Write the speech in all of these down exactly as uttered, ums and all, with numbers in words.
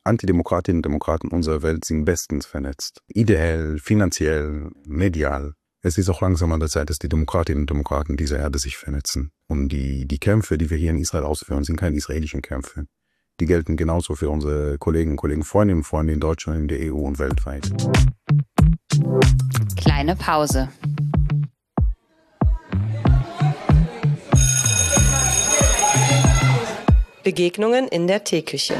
Antidemokratinnen und Demokraten unserer Welt sind bestens vernetzt. Ideell, finanziell, medial. Es ist auch langsam an der Zeit, dass die Demokratinnen und Demokraten dieser Erde sich vernetzen. Und die, die Kämpfe, die wir hier in Israel ausführen, sind keine israelischen Kämpfe. Die gelten genauso für unsere Kollegen, Kollegen, Freundinnen und Freunde in Deutschland, in der E U und weltweit. Kleine Pause. Begegnungen in der Teeküche.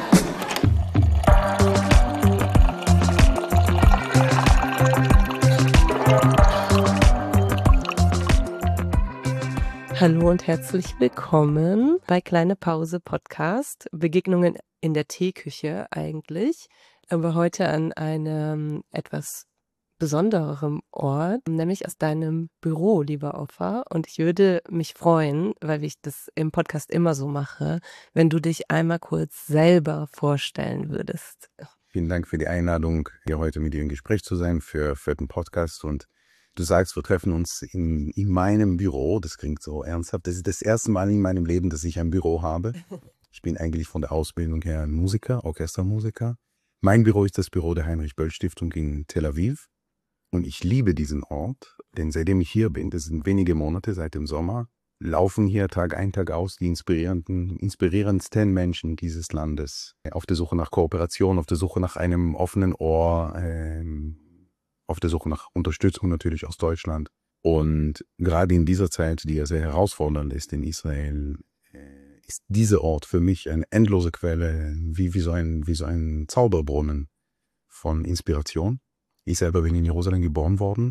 Hallo und herzlich willkommen bei Kleine Pause Podcast. Begegnungen in der Teeküche eigentlich, aber heute an einem etwas besonderem Ort, nämlich aus deinem Büro, lieber Ofer. Und ich würde mich freuen, weil ich das im Podcast immer so mache, wenn du dich einmal kurz selber vorstellen würdest. Vielen Dank für die Einladung, hier heute mit dir im Gespräch zu sein für, für den Podcast. Und du sagst, wir treffen uns in, in meinem Büro. Das klingt so ernsthaft. Das ist das erste Mal in meinem Leben, dass ich ein Büro habe. Ich bin eigentlich von der Ausbildung her ein Musiker, Orchestermusiker. Mein Büro ist das Büro der Heinrich-Böll-Stiftung in Tel Aviv. Und ich liebe diesen Ort, denn seitdem ich hier bin, das sind wenige Monate seit dem Sommer, laufen hier Tag ein, Tag aus die inspirierenden, inspirierendsten Menschen dieses Landes. Auf der Suche nach Kooperation, auf der Suche nach einem offenen Ohr, ähm, auf der Suche nach Unterstützung natürlich aus Deutschland. Und gerade in dieser Zeit, die ja sehr herausfordernd ist in Israel, äh, ist dieser Ort für mich eine endlose Quelle, wie, wie, so ein, wie so ein Zauberbrunnen von Inspiration. Ich selber bin in Jerusalem geboren worden,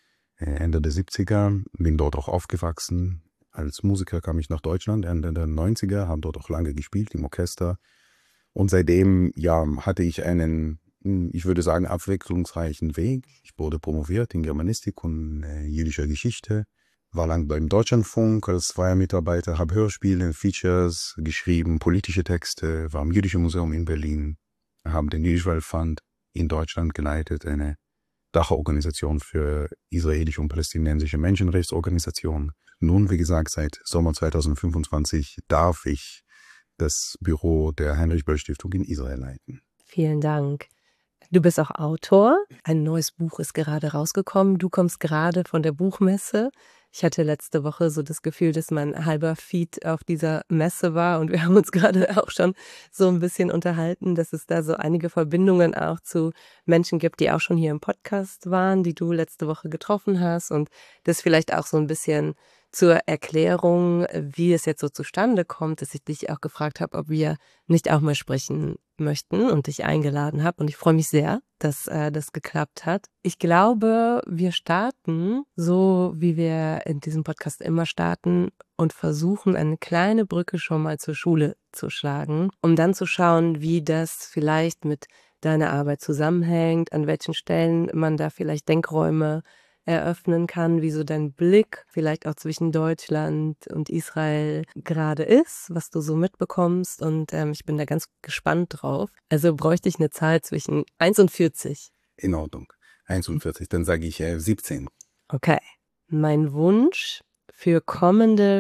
Ende der siebziger, bin dort auch aufgewachsen. Als Musiker kam ich nach Deutschland, Ende der neunziger, habe dort auch lange gespielt im Orchester. Und seitdem ja, hatte ich einen, ich würde sagen, abwechslungsreichen Weg. Ich wurde promoviert in Germanistik und äh, jüdischer Geschichte, war lang beim Deutschlandfunk als freier Mitarbeiter, habe Hörspiele, Features geschrieben, politische Texte, war im Jüdischen Museum in Berlin, habe den Jüdisch Fund in Deutschland geleitet, eine Dachorganisation für israelische und palästinensische Menschenrechtsorganisationen. Nun, wie gesagt, seit Sommer zweitausendfünfundzwanzig darf ich das Büro der Heinrich-Böll-Stiftung in Israel leiten. Vielen Dank. Du bist auch Autor. Ein neues Buch ist gerade rausgekommen. Du kommst gerade von der Buchmesse. Ich hatte letzte Woche so das Gefühl, dass mein halber Feed auf dieser Messe war und wir haben uns gerade auch schon so ein bisschen unterhalten, dass es da so einige Verbindungen auch zu Menschen gibt, die auch schon hier im Podcast waren, die du letzte Woche getroffen hast und das vielleicht auch so ein bisschen zur Erklärung, wie es jetzt so zustande kommt, dass ich dich auch gefragt habe, ob wir nicht auch mal sprechen möchten und dich eingeladen habe. Und ich freue mich sehr, dass äh, das geklappt hat. Ich glaube, wir starten so, wie wir in diesem Podcast immer starten und versuchen, eine kleine Brücke schon mal zur Schule zu schlagen, um dann zu schauen, wie das vielleicht mit deiner Arbeit zusammenhängt, an welchen Stellen man da vielleicht Denkräume eröffnen kann, wie so dein Blick vielleicht auch zwischen Deutschland und Israel gerade ist, was du so mitbekommst und ähm, ich bin da ganz gespannt drauf. Also bräuchte ich eine Zahl zwischen eins und vierzig. In Ordnung. einundvierzig, dann sage ich äh, siebzehn. Okay. Mein Wunsch für kommende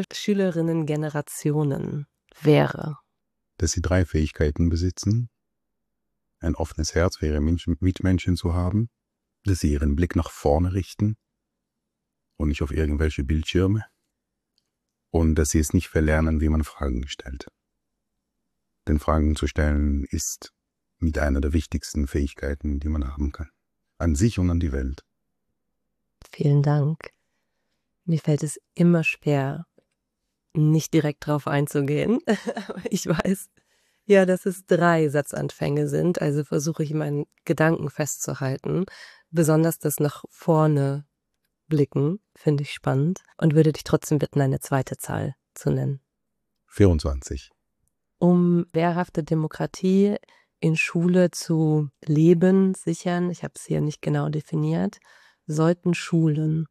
Schülerinnen-Generationen wäre, dass sie drei Fähigkeiten besitzen. Ein offenes Herz für ihre Mitmenschen zu haben, dass sie ihren Blick nach vorne richten und nicht auf irgendwelche Bildschirme und dass sie es nicht verlernen, wie man Fragen stellt. Denn Fragen zu stellen ist mit einer der wichtigsten Fähigkeiten, die man haben kann. An sich und an die Welt. Vielen Dank. Mir fällt es immer schwer, nicht direkt drauf einzugehen. Aber ich weiß, ja, dass es drei Satzanfänge sind, also versuche ich meinen Gedanken festzuhalten. Besonders das nach vorne blicken, finde ich spannend und würde dich trotzdem bitten, eine zweite Zahl zu nennen. vierundzwanzig. Um wehrhafte Demokratie in Schule zu leben, sichern, ich habe es hier nicht genau definiert, sollten Schulen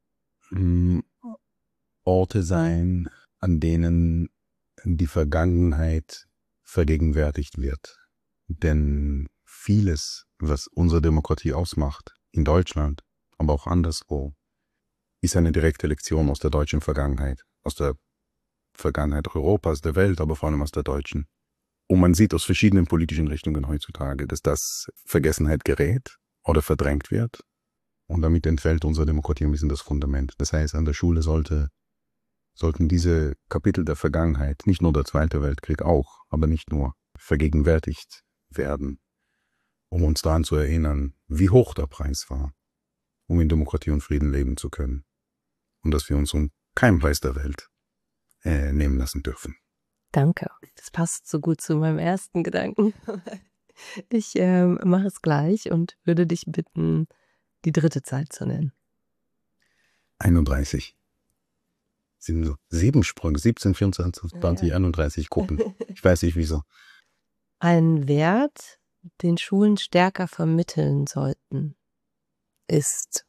Orte sein, an denen die Vergangenheit vergegenwärtigt wird. Denn vieles, was unsere Demokratie ausmacht, in Deutschland, aber auch anderswo, ist eine direkte Lektion aus der deutschen Vergangenheit, aus der Vergangenheit Europas, der Welt, aber vor allem aus der deutschen. Und man sieht aus verschiedenen politischen Richtungen heutzutage, dass das Vergessenheit gerät oder verdrängt wird. Und damit entfällt unsere Demokratie ein bisschen das Fundament. Das heißt, an der Schule sollte, sollten diese Kapitel der Vergangenheit, nicht nur der Zweite Weltkrieg auch, aber nicht nur, vergegenwärtigt werden, um uns daran zu erinnern, wie hoch der Preis war, um in Demokratie und Frieden leben zu können. Und dass wir uns um keinen Preis der Welt äh, nehmen lassen dürfen. Danke. Das passt so gut zu meinem ersten Gedanken. Ich äh, mache es gleich und würde dich bitten, die dritte Zahl zu nennen. einunddreißig. Sieben, so sieben Sprünge, siebzehn, vierundzwanzig, zwanzig, Ja. einunddreißig Gruppen. Ich weiß nicht wieso. Ein Wert, den Schulen stärker vermitteln sollten, ist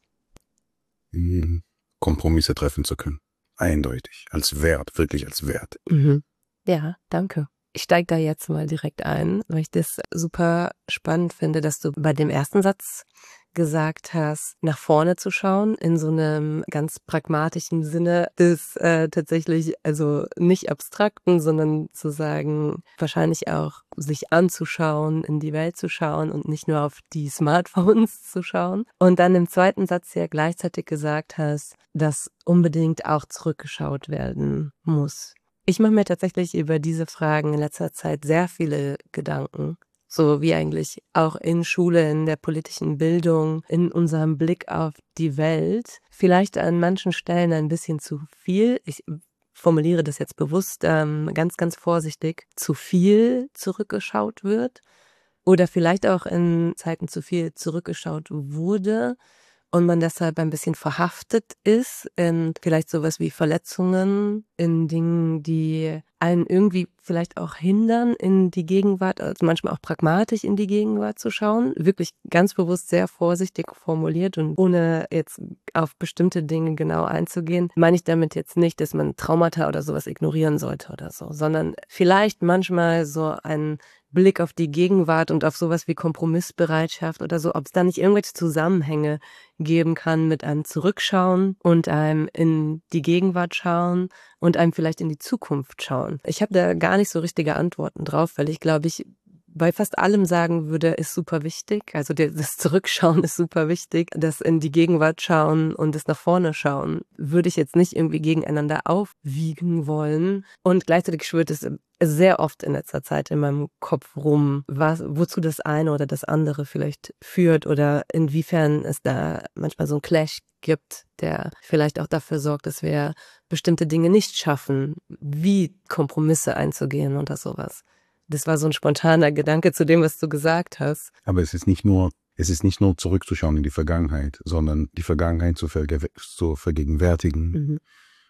Mhm. Kompromisse treffen zu können. Eindeutig. Als Wert, wirklich als Wert. Mhm. Ja, danke. Ich steige da jetzt mal direkt ein, weil ich das super spannend finde, dass du bei dem ersten Satz gesagt hast, nach vorne zu schauen, in so einem ganz pragmatischen Sinne des äh, tatsächlich, also nicht abstrakten, sondern zu sagen, wahrscheinlich auch sich anzuschauen, in die Welt zu schauen und nicht nur auf die Smartphones zu schauen. Und dann im zweiten Satz ja gleichzeitig gesagt hast, dass unbedingt auch zurückgeschaut werden muss. Ich mache mir tatsächlich über diese Fragen in letzter Zeit sehr viele Gedanken. So wie eigentlich auch in Schule, in der politischen Bildung, in unserem Blick auf die Welt. Vielleicht an manchen Stellen ein bisschen zu viel. Ich formuliere das jetzt bewusst ähm, ganz, ganz vorsichtig. Zu viel zurückgeschaut wird. Oder vielleicht auch in Zeiten zu viel zurückgeschaut wurde. Und man deshalb ein bisschen verhaftet ist in vielleicht sowas wie Verletzungen, in Dingen, die einen irgendwie vielleicht auch hindern, in die Gegenwart, also manchmal auch pragmatisch in die Gegenwart zu schauen. Wirklich ganz bewusst sehr vorsichtig formuliert und ohne jetzt auf bestimmte Dinge genau einzugehen, meine ich damit jetzt nicht, dass man Traumata oder sowas ignorieren sollte oder so, sondern vielleicht manchmal so ein Blick auf die Gegenwart und auf sowas wie Kompromissbereitschaft oder so, ob es da nicht irgendwelche Zusammenhänge geben kann mit einem Zurückschauen und einem in die Gegenwart schauen und einem vielleicht in die Zukunft schauen. Ich habe da gar nicht so richtige Antworten drauf, weil ich glaube, ich bei fast allem sagen würde, ist super wichtig. Also das Zurückschauen ist super wichtig. Das in die Gegenwart schauen und das nach vorne schauen, würde ich jetzt nicht irgendwie gegeneinander aufwiegen wollen. Und gleichzeitig schwirrt es sehr oft in letzter Zeit in meinem Kopf rum, was, wozu das eine oder das andere vielleicht führt oder inwiefern es da manchmal so einen Clash gibt, der vielleicht auch dafür sorgt, dass wir bestimmte Dinge nicht schaffen, wie Kompromisse einzugehen oder sowas. Das war so ein spontaner Gedanke zu dem, was du gesagt hast. Aber es ist nicht nur, es ist nicht nur zurückzuschauen in die Vergangenheit, sondern die Vergangenheit zu, verge zu vergegenwärtigen. Mhm.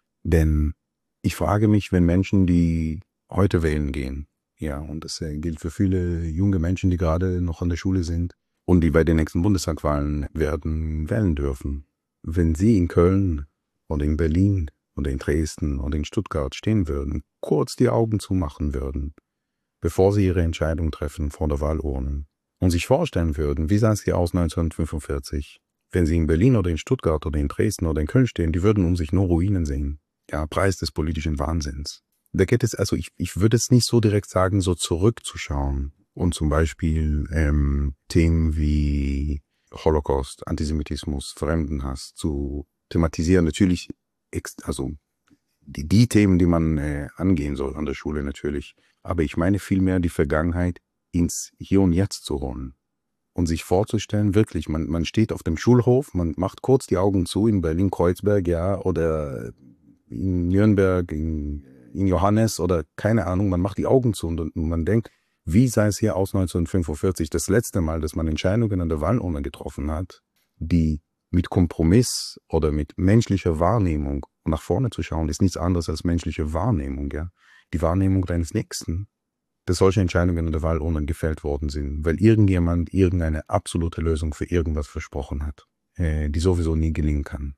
Denn ich frage mich, wenn Menschen, die heute wählen gehen, ja, und das äh, gilt für viele junge Menschen, die gerade noch an der Schule sind und die bei den nächsten Bundestagswahlen werden wählen dürfen, wenn sie in Köln oder in Berlin oder in Dresden oder in Stuttgart stehen würden, kurz die Augen zumachen würden, bevor sie ihre Entscheidung treffen vor der Wahlurne und sich vorstellen würden, wie sah es hier aus neunzehnhundertfünfundvierzig, wenn sie in Berlin oder in Stuttgart oder in Dresden oder in Köln stehen, die würden um sich nur Ruinen sehen. Ja, Preis des politischen Wahnsinns. Da geht es, also ich, ich würde es nicht so direkt sagen, so zurückzuschauen und zum Beispiel ähm, Themen wie Holocaust, Antisemitismus, Fremdenhass zu thematisieren. Natürlich, also die, die Themen, die man äh, angehen soll an der Schule natürlich. Aber ich meine vielmehr die Vergangenheit ins Hier und Jetzt zu holen und sich vorzustellen, wirklich, man, man steht auf dem Schulhof, man macht kurz die Augen zu in Berlin-Kreuzberg, ja, oder in Nürnberg, in, in Johannes oder keine Ahnung, man macht die Augen zu und, und man denkt, wie sah es hier aus neunzehnhundertfünfundvierzig, das letzte Mal, dass man Entscheidungen an der Wahlurne getroffen hat, die mit Kompromiss oder mit menschlicher Wahrnehmung nach vorne zu schauen, ist nichts anderes als menschliche Wahrnehmung, ja. Die Wahrnehmung deines Nächsten, dass solche Entscheidungen in der Wahlurne gefällt worden sind, weil irgendjemand irgendeine absolute Lösung für irgendwas versprochen hat, äh, die sowieso nie gelingen kann.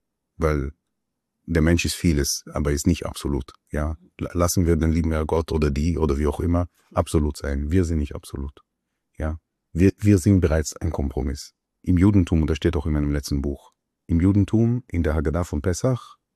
Weil der Mensch ist vieles, aber ist nicht absolut. Ja, lassen wir den lieben Herr Gott oder die oder wie auch immer absolut sein. Wir sind nicht absolut. Ja, wir, wir sind bereits ein Kompromiss. Im Judentum, und das steht auch in meinem letzten Buch, im Judentum, in der Haggadah von Pessach,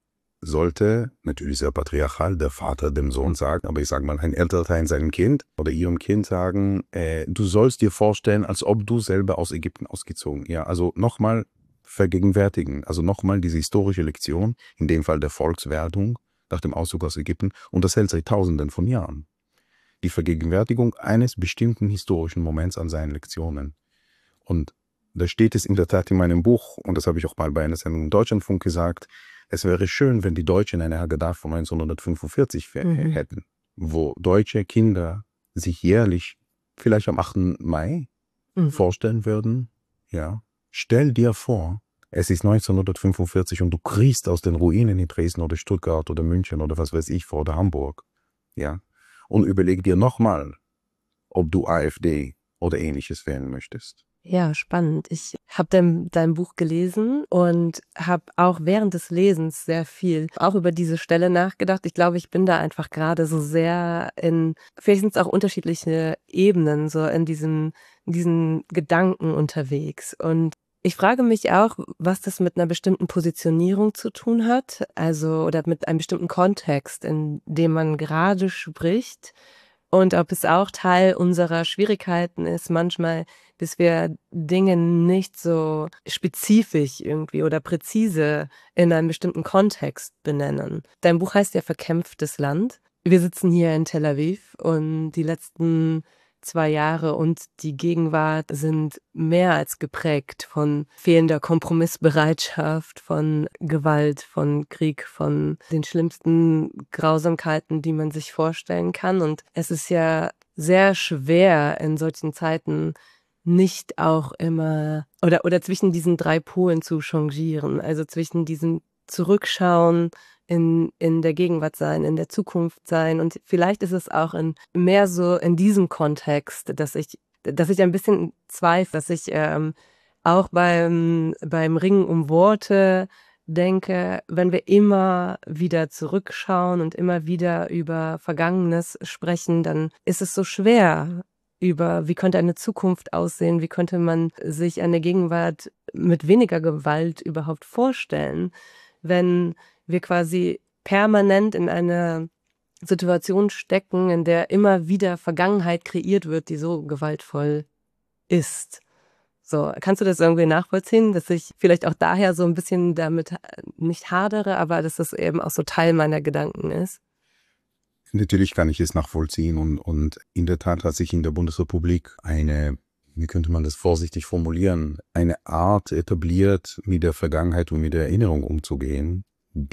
sollte, natürlich sehr patriarchal, der Vater dem Sohn sagen, aber ich sage mal, ein Elternteil seinem Kind oder ihrem Kind sagen, äh, du sollst dir vorstellen, als ob du selber aus Ägypten ausgezogen. Ja, also nochmal vergegenwärtigen, also nochmal diese historische Lektion, in dem Fall der Volkswertung nach dem Auszug aus Ägypten, und das hält seit Tausenden von Jahren. Die Vergegenwärtigung eines bestimmten historischen Moments an seinen Lektionen. Und da steht es in der Tat in meinem Buch, und das habe ich auch mal bei einer Sendung im Deutschlandfunk gesagt, es wäre schön, wenn die Deutschen eine Haggadah von neunzehnhundertfünfundvierzig mhm. hätten, wo deutsche Kinder sich jährlich, vielleicht am achten Mai, mhm. vorstellen würden, ja, stell dir vor, es ist neunzehnhundertfünfundvierzig und du kriechst aus den Ruinen in Dresden oder Stuttgart oder München oder was weiß ich vor oder Hamburg, ja, und überleg dir nochmal, ob du AfD oder Ähnliches wählen möchtest. Ja, spannend. Ich habe dein, dein Buch gelesen und habe auch während des Lesens sehr viel auch über diese Stelle nachgedacht. Ich glaube, ich bin da einfach gerade so sehr in, vielleicht sind es auch unterschiedliche Ebenen, so in diesem, in diesen Gedanken unterwegs. Und ich frage mich auch, was das mit einer bestimmten Positionierung zu tun hat, also oder mit einem bestimmten Kontext, in dem man gerade spricht. Und ob es auch Teil unserer Schwierigkeiten ist, manchmal, dass wir Dinge nicht so spezifisch irgendwie oder präzise in einem bestimmten Kontext benennen. Dein Buch heißt ja Verkämpftes Land. Wir sitzen hier in Tel Aviv und die letzten zwei Jahre und die Gegenwart sind mehr als geprägt von fehlender Kompromissbereitschaft, von Gewalt, von Krieg, von den schlimmsten Grausamkeiten, die man sich vorstellen kann. Und es ist ja sehr schwer in solchen Zeiten nicht auch immer oder, oder zwischen diesen drei Polen zu changieren, also zwischen diesem Zurückschauen, in, in der Gegenwart sein, in der Zukunft sein. Und vielleicht ist es auch in, mehr so in diesem Kontext, dass ich, dass ich ein bisschen zweifle, dass ich ähm, auch beim, beim Ringen um Worte denke, wenn wir immer wieder zurückschauen und immer wieder über Vergangenes sprechen, dann ist es so schwer, über wie könnte eine Zukunft aussehen, wie könnte man sich eine Gegenwart mit weniger Gewalt überhaupt vorstellen, wenn wir quasi permanent in einer Situation stecken, in der immer wieder Vergangenheit kreiert wird, die so gewaltvoll ist. So, kannst du das irgendwie nachvollziehen, dass ich vielleicht auch daher so ein bisschen damit nicht hadere, aber dass das eben auch so Teil meiner Gedanken ist? Natürlich kann ich es nachvollziehen und, und in der Tat hat sich in der Bundesrepublik eine, wie könnte man das vorsichtig formulieren, eine Art etabliert, mit der Vergangenheit und mit der Erinnerung umzugehen,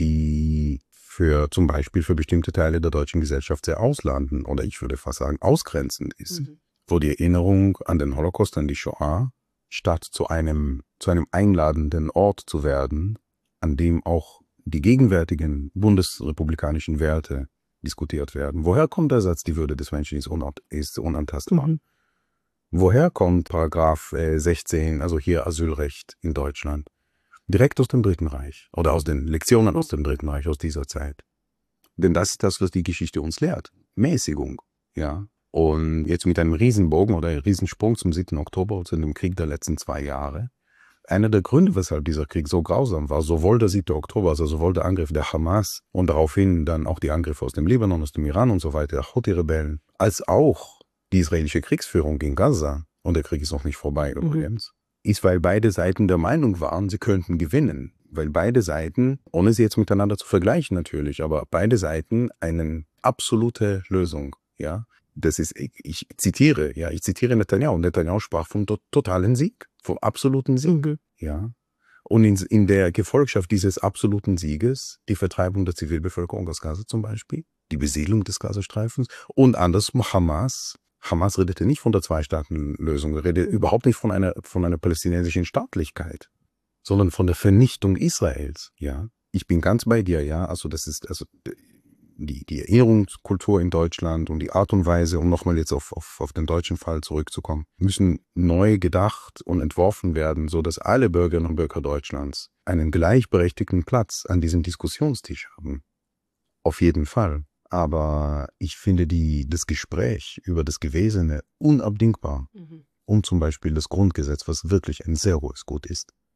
die für zum Beispiel für bestimmte Teile der deutschen Gesellschaft sehr ausladend oder ich würde fast sagen ausgrenzend ist, mhm. wo die Erinnerung an den Holocaust, an die Shoah, statt zu einem, zu einem einladenden Ort zu werden, an dem auch die gegenwärtigen bundesrepublikanischen Werte diskutiert werden. Woher kommt der Satz, die Würde des Menschen ist, unant ist unantastbar? Mhm. Woher kommt Paragraph äh, sechzehn, also hier Asylrecht in Deutschland? Direkt aus dem Dritten Reich oder aus den Lektionen aus dem Dritten Reich, aus dieser Zeit. Denn das ist das, was die Geschichte uns lehrt. Mäßigung, ja. Und jetzt mit einem Riesenbogen oder einem Riesensprung zum siebten Oktober, zu dem Krieg der letzten zwei Jahre. Einer der Gründe, weshalb dieser Krieg so grausam war, sowohl der siebte Oktober, also sowohl der Angriff der Hamas und daraufhin dann auch die Angriffe aus dem Libanon, aus dem Iran und so weiter, der Houthi-Rebellen, als auch die israelische Kriegsführung in Gaza, und der Krieg ist noch nicht vorbei übrigens, mhm. ist, weil beide Seiten der Meinung waren, sie könnten gewinnen. Weil beide Seiten, ohne sie jetzt miteinander zu vergleichen natürlich, aber beide Seiten eine absolute Lösung, ja. Das ist, ich, ich zitiere, ja, ich zitiere Netanyahu. Netanyahu sprach vom to totalen Sieg, vom absoluten Sieg, mhm. ja. Und in, in der Gefolgschaft dieses absoluten Sieges, die Vertreibung der Zivilbevölkerung aus Gaza zum Beispiel, die Besiedlung des Gazastreifens und andersrum Hamas. Hamas redete nicht von der Zwei-Staaten-Lösung, redete mhm. überhaupt nicht von einer, von einer palästinensischen Staatlichkeit, sondern von der Vernichtung Israels, ja. Ich bin ganz bei dir, ja. Also das ist, also die, die Erinnerungskultur in Deutschland und die Art und Weise, um nochmal jetzt auf, auf, auf den deutschen Fall zurückzukommen, müssen neu gedacht und entworfen werden, so dass alle Bürgerinnen und Bürger Deutschlands einen gleichberechtigten Platz an diesem Diskussionstisch haben. Auf jeden Fall. Aber ich finde die, das Gespräch über das Gewesene unabdingbar, mhm. um zum Beispiel das Grundgesetz, was wirklich ein sehr hohes Gut ist,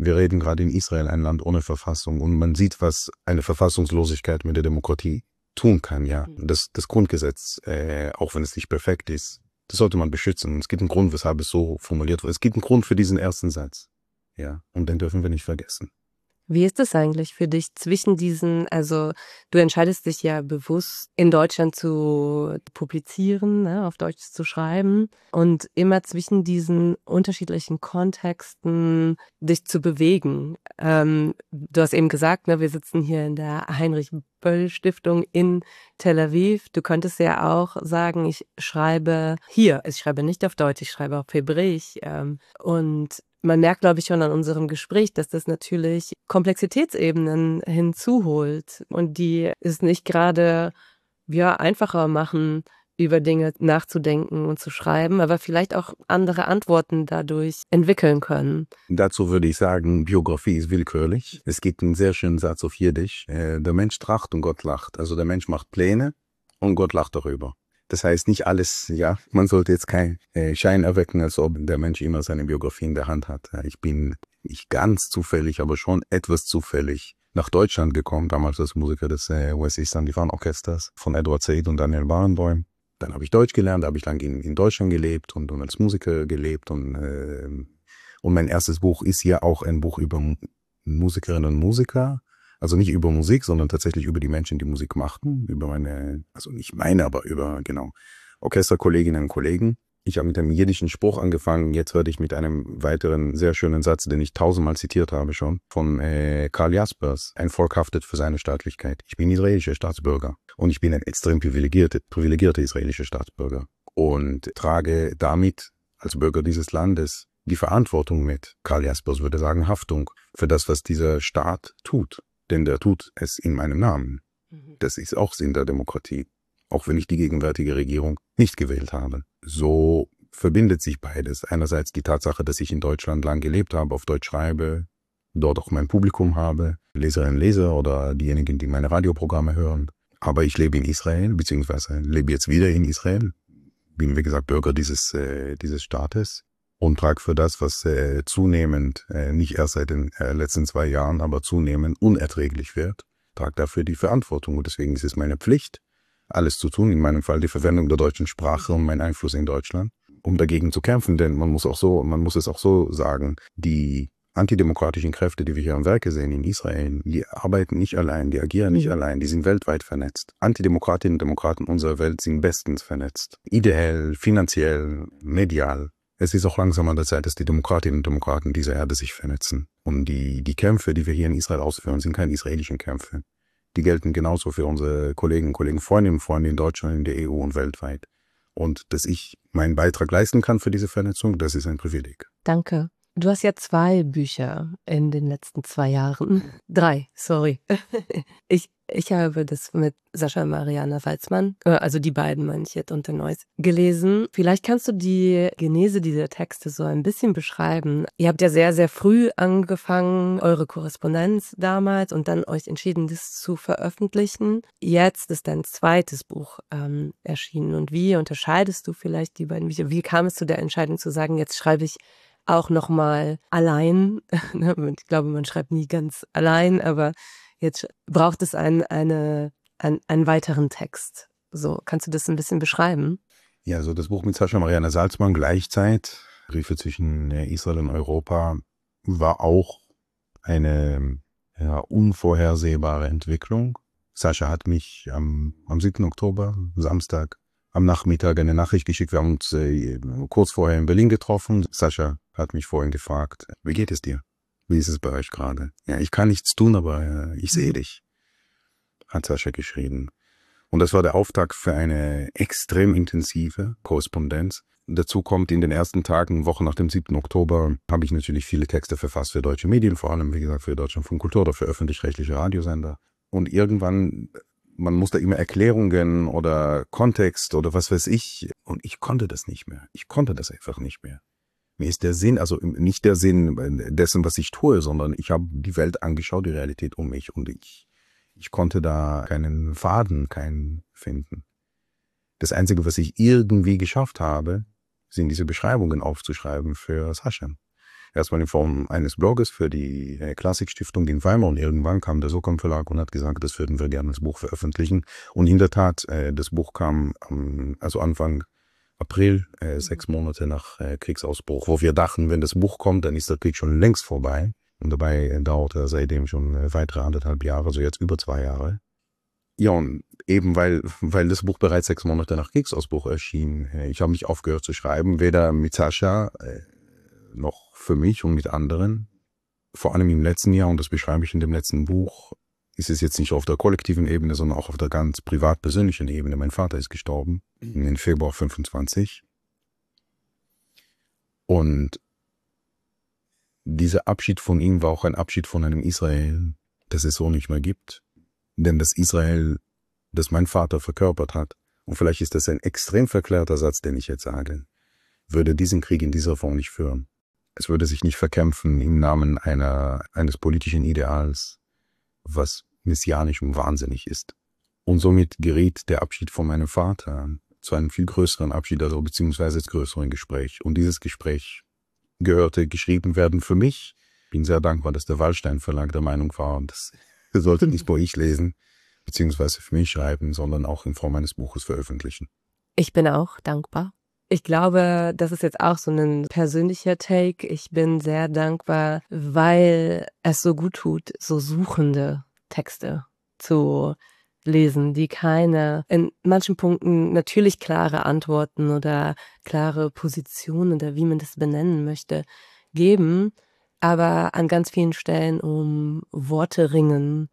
Wir reden gerade in Israel, ein Land ohne Verfassung, und man sieht, was eine Verfassungslosigkeit mit der Demokratie tun kann, ja. Das, das Grundgesetz, äh, auch wenn es nicht perfekt ist, das sollte man beschützen. Es gibt einen Grund, weshalb es so formuliert wurde. Es gibt einen Grund für diesen ersten Satz, ja, und den dürfen wir nicht vergessen. Wie ist es eigentlich für dich zwischen diesen, also du entscheidest dich ja bewusst, in Deutschland zu publizieren, ne, auf Deutsch zu schreiben und immer zwischen diesen unterschiedlichen Kontexten dich zu bewegen. Ähm, du hast eben gesagt, ne, wir sitzen hier in der Heinrich-Böll-Stiftung in Tel Aviv. Du könntest ja auch sagen, ich schreibe hier, ich schreibe nicht auf Deutsch, ich schreibe auf Hebräisch. Ähm, und man merkt, glaube ich, schon an unserem Gespräch, dass das natürlich Komplexitätsebenen hinzuholt und die es nicht gerade ja, einfacher machen, über Dinge nachzudenken und zu schreiben, aber vielleicht auch andere Antworten dadurch entwickeln können. Dazu würde ich sagen, Biografie ist willkürlich. Es gibt einen sehr schönen Satz auf Jiddisch. Äh, der Mensch tracht und Gott lacht. Also der Mensch macht Pläne und Gott lacht darüber. Das heißt, nicht alles, ja, man sollte jetzt keinen äh, Schein erwecken, als ob der Mensch immer seine Biografie in der Hand hat. Ich bin nicht ganz zufällig, aber schon etwas zufällig nach Deutschland gekommen, damals als Musiker des äh, West Eastern Divan Orchesters von Edward Said und Daniel Barenboim. Dann habe ich Deutsch gelernt, da habe ich lange in, in Deutschland gelebt und, und als Musiker gelebt. Und, äh, und mein erstes Buch ist ja auch ein Buch über Musikerinnen und Musiker. Also nicht über Musik, sondern tatsächlich über die Menschen, die Musik machten. Über meine, also nicht meine, aber über, genau, Orchesterkolleginnen und Kollegen. Ich habe mit einem jiddischen Spruch angefangen. Jetzt werde ich mit einem weiteren sehr schönen Satz, den ich tausendmal zitiert habe schon, von äh, Karl Jaspers. Ein Volk haftet für seine Staatlichkeit. Ich bin israelischer Staatsbürger und ich bin ein extrem privilegierter, privilegierter israelischer Staatsbürger und trage damit als Bürger dieses Landes die Verantwortung mit. Karl Jaspers würde sagen Haftung für das, was dieser Staat tut. Denn der tut es in meinem Namen. Das ist auch Sinn der Demokratie. Auch wenn ich die gegenwärtige Regierung nicht gewählt habe. So verbindet sich beides. Einerseits die Tatsache, dass ich in Deutschland lang gelebt habe, auf Deutsch schreibe, dort auch mein Publikum habe, Leserinnen und Leser oder diejenigen, die meine Radioprogramme hören. Aber ich lebe in Israel, beziehungsweise lebe jetzt wieder in Israel. Bin, wie gesagt, Bürger dieses, äh, dieses Staates. Und trage für das, was äh, zunehmend, äh, nicht erst seit den äh, letzten zwei Jahren, aber zunehmend unerträglich wird, trage dafür die Verantwortung. Und deswegen ist es meine Pflicht, alles zu tun, in meinem Fall die Verwendung der deutschen Sprache und mein Einfluss in Deutschland, um dagegen zu kämpfen. Denn man muss auch so, man muss es auch so sagen, die antidemokratischen Kräfte, die wir hier am Werke sehen in Israel, die arbeiten nicht allein, die agieren nicht mhm. allein, die sind weltweit vernetzt. Antidemokratinnen und Demokraten unserer Welt sind bestens vernetzt. Ideell, finanziell, medial. Es ist auch langsam an der Zeit, dass die Demokratinnen und Demokraten dieser Erde sich vernetzen. Und die, die Kämpfe, die wir hier in Israel ausführen, sind keine israelischen Kämpfe. Die gelten genauso für unsere Kollegen und Kollegen, Freundinnen und Freunde in Deutschland, in der E U und weltweit. Und dass ich meinen Beitrag leisten kann für diese Vernetzung, das ist ein Privileg. Danke. Du hast ja zwei Bücher in den letzten zwei Jahren. Drei, sorry. Ich, ich habe das mit Sascha Mariana Salzman, also die beiden meine ich jetzt unter Neuss, gelesen. Vielleicht kannst du die Genese dieser Texte so ein bisschen beschreiben. Ihr habt ja sehr, sehr früh angefangen, eure Korrespondenz damals und dann euch entschieden, das zu veröffentlichen. Jetzt ist dein zweites Buch ähm, erschienen. Und wie unterscheidest du vielleicht die beiden Bücher? Wie kam es zu der Entscheidung zu sagen, jetzt schreibe ich auch nochmal allein? Ich glaube, man schreibt nie ganz allein, aber jetzt braucht es einen, eine, einen, einen weiteren Text. So, kannst du das ein bisschen beschreiben? Ja, also das Buch mit Sascha Mariana Salzman, Gleichzeit, Briefe zwischen Israel und Europa, war auch eine ja, unvorhersehbare Entwicklung. Sascha hat mich am, am siebten Oktober, Samstag, am Nachmittag eine Nachricht geschickt. Wir haben uns äh, kurz vorher in Berlin getroffen. Sascha hat mich vorhin gefragt, wie geht es dir? Wie ist es bei euch gerade? Ja, ich kann nichts tun, aber äh, ich sehe dich, hat Sascha geschrieben. Und das war der Auftakt für eine extrem intensive Korrespondenz. Dazu kommt, in den ersten Tagen, Wochen nach dem siebten Oktober, habe ich natürlich viele Texte verfasst für deutsche Medien, vor allem, wie gesagt, für Deutschlandfunk Kultur oder für öffentlich-rechtliche Radiosender. Und irgendwann, man musste immer Erklärungen oder Kontext oder was weiß ich. Und ich konnte das nicht mehr. Ich konnte das einfach nicht mehr. Mir ist der Sinn, also nicht der Sinn dessen, was ich tue, sondern ich habe die Welt angeschaut, die Realität um mich. Und ich, ich konnte da keinen Faden, keinen finden. Das Einzige, was ich irgendwie geschafft habe, sind diese Beschreibungen aufzuschreiben für Sascha. Erstmal in Form eines Bloges für die Klassikstiftung in Weimar und irgendwann kam der Socom Verlag und hat gesagt, das würden wir gerne als Buch veröffentlichen. Und in der Tat, das Buch kam also Anfang April, sechs Monate nach Kriegsausbruch, wo wir dachten, wenn das Buch kommt, dann ist der Krieg schon längst vorbei. Und dabei dauerte er seitdem schon weitere anderthalb Jahre, also jetzt über zwei Jahre. Ja, und eben weil, weil das Buch bereits sechs Monate nach Kriegsausbruch erschien. Ich habe nicht aufgehört zu schreiben, weder mit Sascha noch für mich und mit anderen. Vor allem im letzten Jahr, und das beschreibe ich in dem letzten Buch, ist es jetzt nicht auf der kollektiven Ebene, sondern auch auf der ganz privat-persönlichen Ebene. Mein Vater ist gestorben, im Februar fünfundzwanzig. Und dieser Abschied von ihm war auch ein Abschied von einem Israel, das es so nicht mehr gibt. Denn das Israel, das mein Vater verkörpert hat, und vielleicht ist das ein extrem verklärter Satz, den ich jetzt sage, würde diesen Krieg in dieser Form nicht führen. Es würde sich nicht verkämpfen im Namen einer, eines politischen Ideals, was messianisch und wahnsinnig ist. Und somit geriet der Abschied von meinem Vater zu einem viel größeren Abschied, also beziehungsweise zu größeren Gespräch. Und dieses Gespräch gehörte geschrieben werden für mich. Ich bin sehr dankbar, dass der Wallstein Verlag der Meinung war, und das sollte nicht nur ich lesen, beziehungsweise für mich schreiben, sondern auch in Form eines Buches veröffentlichen. Ich bin auch dankbar. Ich glaube, das ist jetzt auch so ein persönlicher Take. Ich bin sehr dankbar, weil es so gut tut, so suchende Texte zu lesen, die keine, in manchen Punkten natürlich klare Antworten oder klare Positionen oder wie man das benennen möchte, geben, aber an ganz vielen Stellen um Worte ringen,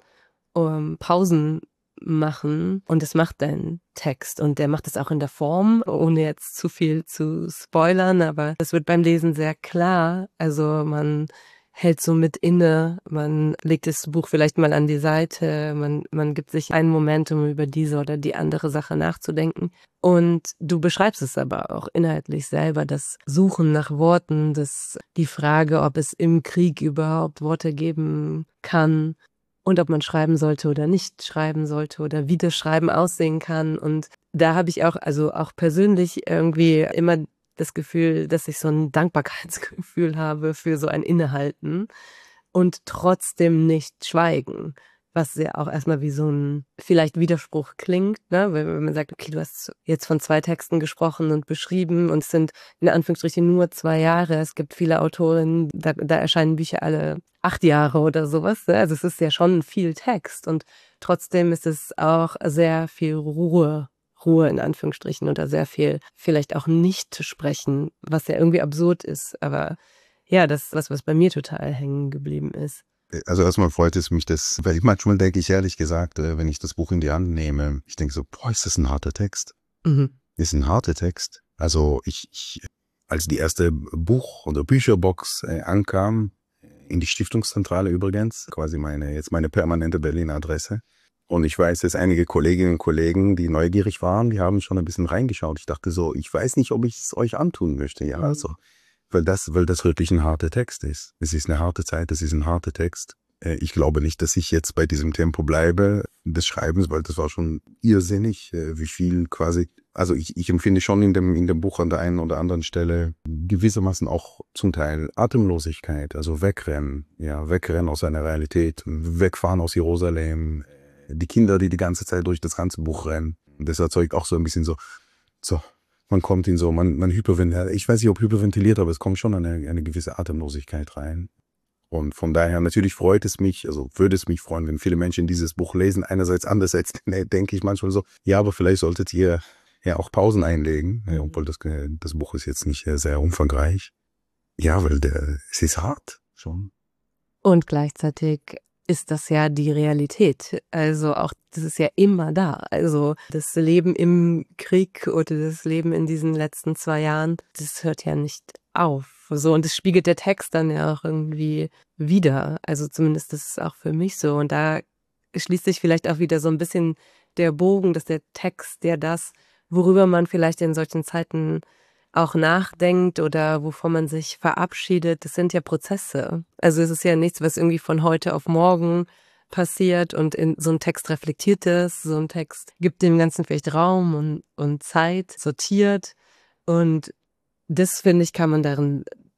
um Pausen machen, und das macht dein Text, und der macht es auch in der Form, ohne jetzt zu viel zu spoilern, aber es wird beim Lesen sehr klar, also man hält so mit inne, man legt das Buch vielleicht mal an die Seite, man, man gibt sich einen Moment, um über diese oder die andere Sache nachzudenken, und du beschreibst es aber auch inhaltlich selber, das Suchen nach Worten, das, die Frage, ob es im Krieg überhaupt Worte geben kann, und ob man schreiben sollte oder nicht schreiben sollte oder wie das Schreiben aussehen kann. Und da habe ich auch, also auch persönlich irgendwie immer das Gefühl, dass ich so ein Dankbarkeitsgefühl habe für so ein Innehalten und trotzdem nicht schweigen. Was ja auch erstmal wie so ein vielleicht Widerspruch klingt, ne? Wenn man sagt, okay, du hast jetzt von zwei Texten gesprochen und beschrieben und es sind in Anführungsstrichen nur zwei Jahre. Es gibt viele Autorinnen, da, da erscheinen Bücher alle acht Jahre oder sowas. Ne? Also es ist ja schon viel Text und trotzdem ist es auch sehr viel Ruhe, Ruhe in Anführungsstrichen, oder sehr viel vielleicht auch nicht zu sprechen, was ja irgendwie absurd ist. Aber ja, das ist was, was bei mir total hängen geblieben ist. Also erstmal freut es mich, dass, weil ich manchmal denke ich ehrlich gesagt, wenn ich das Buch in die Hand nehme, ich denke so, boah, ist das ein harter Text? Mhm. Ist ein harter Text. Also ich, ich als die erste Buch- oder Bücherbox äh, ankam, in die Stiftungszentrale übrigens, quasi meine, jetzt meine permanente Berliner Adresse. Und ich weiß, dass einige Kolleginnen und Kollegen, die neugierig waren, die haben schon ein bisschen reingeschaut. Ich dachte so, ich weiß nicht, ob ich es euch antun möchte. Ja, also. Weil das, weil das wirklich ein harter Text ist. Es ist eine harte Zeit, es ist ein harter Text. Ich glaube nicht, dass ich jetzt bei diesem Tempo bleibe des Schreibens, weil das war schon irrsinnig, wie viel quasi, also ich, ich empfinde schon in dem, in dem Buch an der einen oder anderen Stelle gewissermaßen auch zum Teil Atemlosigkeit, also wegrennen, ja, wegrennen aus einer Realität, wegfahren aus Jerusalem, die Kinder, die die ganze Zeit durch das ganze Buch rennen. Das erzeugt auch so ein bisschen so, so, man kommt in so, man, man hyperventiliert, ich weiß nicht, ob hyperventiliert, aber es kommt schon eine, eine gewisse Atemlosigkeit rein. Und von daher, natürlich freut es mich, also würde es mich freuen, wenn viele Menschen dieses Buch lesen. Einerseits, andererseits denke ich manchmal so, ja, aber vielleicht solltet ihr ja auch Pausen einlegen, ja, obwohl das, das Buch ist jetzt nicht sehr umfangreich. Ja, weil der, es ist hart schon. Und gleichzeitig ist das ja die Realität. Also auch, das ist ja immer da. Also das Leben im Krieg oder das Leben in diesen letzten zwei Jahren, das hört ja nicht auf. So, und das spiegelt der Text dann ja auch irgendwie wider. Also zumindest das ist auch für mich so. Und da schließt sich vielleicht auch wieder so ein bisschen der Bogen, dass der Text ja das, worüber man vielleicht in solchen Zeiten auch nachdenkt oder wovon man sich verabschiedet, das sind ja Prozesse. Also es ist ja nichts, was irgendwie von heute auf morgen passiert, und in so ein Text reflektiert es, so ein Text gibt dem Ganzen vielleicht Raum und, und Zeit, sortiert, und das, finde ich, kann man darin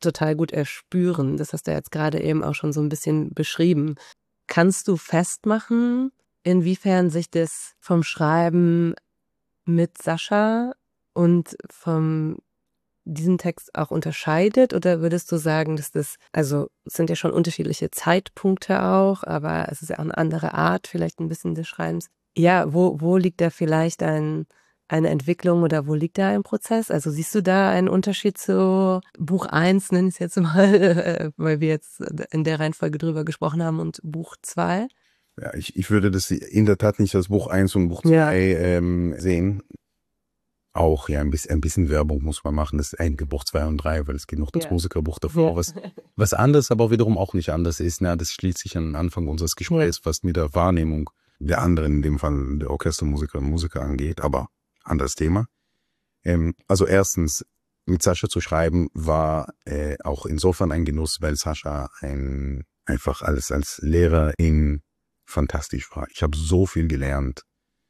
total gut erspüren. Das hast du jetzt gerade eben auch schon so ein bisschen beschrieben. Kannst du festmachen, inwiefern sich das vom Schreiben mit Sascha und vom diesen Text auch unterscheidet? Oder würdest du sagen, dass das, also es sind ja schon unterschiedliche Zeitpunkte auch, aber es ist ja auch eine andere Art vielleicht ein bisschen des Schreibens. Ja, wo, wo liegt da vielleicht ein, eine Entwicklung oder wo liegt da ein Prozess? Also siehst du da einen Unterschied zu Buch eins, nenne ich es jetzt mal, weil wir jetzt in der Reihenfolge drüber gesprochen haben, und Buch zwei? Ja, ich, ich würde das in der Tat nicht als Buch eins und Buch zwei Ja. ähm, sehen. Auch, ja, ein bisschen, ein bisschen Werbung muss man machen. Das ist ein Buch zwei und drei, weil es geht noch das Ja. Musikerbuch davor, Ja. was, was anders, aber wiederum auch nicht anders ist. Na, das schließt sich an den Anfang unseres Gesprächs fast mit der Wahrnehmung der anderen, in dem Fall der Orchestermusiker und Musiker angeht, aber anderes Thema. Ähm, also erstens, mit Sascha zu schreiben war äh, auch insofern ein Genuss, weil Sascha ein, einfach als, als Lehrerin fantastisch war. Ich habe so viel gelernt.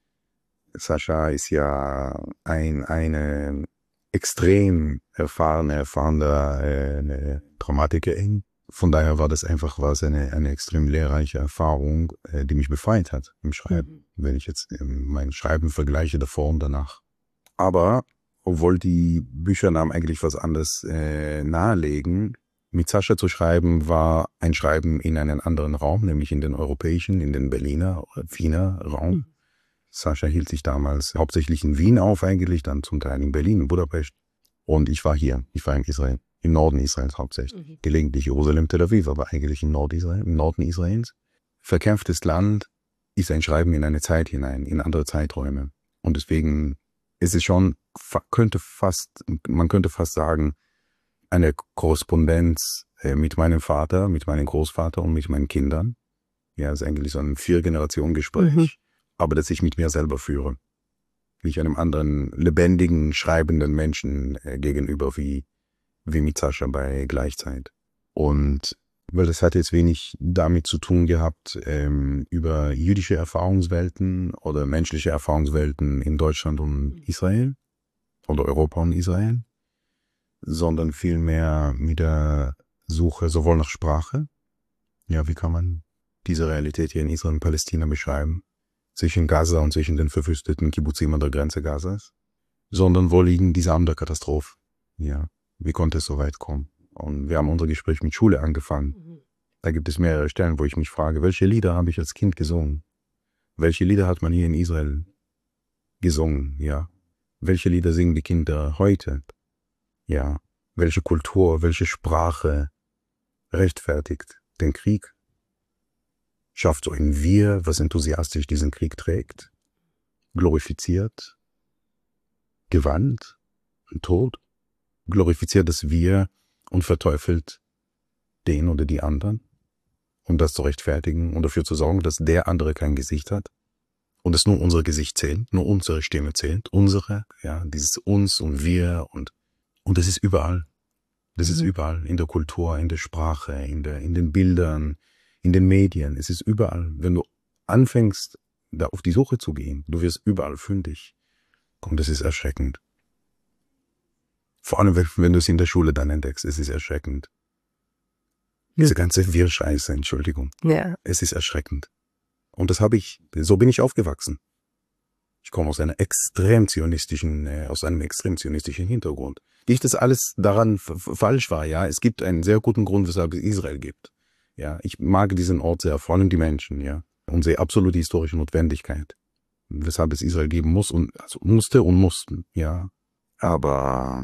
Sascha ist ja ein, eine extrem erfahrene, erfahrene äh, Dramatikerin. Von daher war das einfach was eine, eine extrem lehrreiche Erfahrung, äh, die mich befreit hat im Schreiben. Mhm. Wenn ich jetzt ähm, mein Schreiben vergleiche davor und danach. Aber obwohl die Büchernamen eigentlich was anderes äh, nahelegen, mit Sascha zu schreiben war ein Schreiben in einen anderen Raum, nämlich in den europäischen, in den Berliner, Wiener Raum. Mhm. Sascha hielt sich damals hauptsächlich in Wien auf eigentlich, dann zum Teil in Berlin, in Budapest. Und ich war hier, ich war in Israel, im Norden Israels hauptsächlich. Mhm. Gelegentlich Jerusalem, Tel Aviv, aber eigentlich im Nordisrael, im Norden Israels. Verkämpftes Land ist ein Schreiben in eine Zeit hinein, in andere Zeiträume. Und deswegen ist es schon, könnte fast, man könnte fast sagen, eine Korrespondenz mit meinem Vater, mit meinem Großvater und mit meinen Kindern. Ja, es ist eigentlich so ein Vier-Generationen-Gespräch. Mhm. Aber das ich mit mir selber führe. Nicht einem anderen lebendigen, schreibenden Menschen äh, gegenüber wie, wie mit Sascha bei Gleichzeit. Und weil das hat jetzt wenig damit zu tun gehabt, ähm, über jüdische Erfahrungswelten oder menschliche Erfahrungswelten in Deutschland und Israel oder Europa und Israel, sondern vielmehr mit der Suche sowohl nach Sprache, ja, wie kann man diese Realität hier in Israel und Palästina beschreiben, zwischen Gaza und zwischen den verwüsteten Kibbutzim an der Grenze Gazas, sondern wo liegen diese anderen Katastrophen? Ja, wie konnte es so weit kommen? Und wir haben unser Gespräch mit Schule angefangen. Mhm. Da gibt es mehrere Stellen, wo ich mich frage, welche Lieder habe ich als Kind gesungen? Welche Lieder hat man hier in Israel gesungen? Ja. Welche Lieder singen die Kinder heute? Ja. Welche Kultur, welche Sprache rechtfertigt den Krieg? Schafft so ein Wir, was enthusiastisch diesen Krieg trägt, glorifiziert, gewandt und Tod, glorifiziert das Wir und verteufelt den oder die anderen, um das zu rechtfertigen und dafür zu sorgen, dass der andere kein Gesicht hat und dass nur unser Gesicht zählt, nur unsere Stimme zählt, unsere, ja, dieses Uns und Wir und und das ist überall, das mhm. ist überall in der Kultur, in der Sprache, in der in den Bildern, in den Medien, es ist überall. Wenn du anfängst, da auf die Suche zu gehen, du wirst überall fündig. Und das ist erschreckend. Vor allem, wenn du es in der Schule dann entdeckst, es ist erschreckend. Ja. Diese ganze Wirrscheiße, Entschuldigung. Ja. Es ist erschreckend. Und das habe ich, so bin ich aufgewachsen. Ich komme aus einer extrem zionistischen, äh, aus einem extrem zionistischen Hintergrund. Nicht, dass alles daran falsch war, ja. Es gibt einen sehr guten Grund, weshalb es Israel gibt. Ja, ich mag diesen Ort sehr, vor allem die Menschen, ja, und sehe absolute historische Notwendigkeit, weshalb es Israel geben muss und also musste und mussten, ja. Aber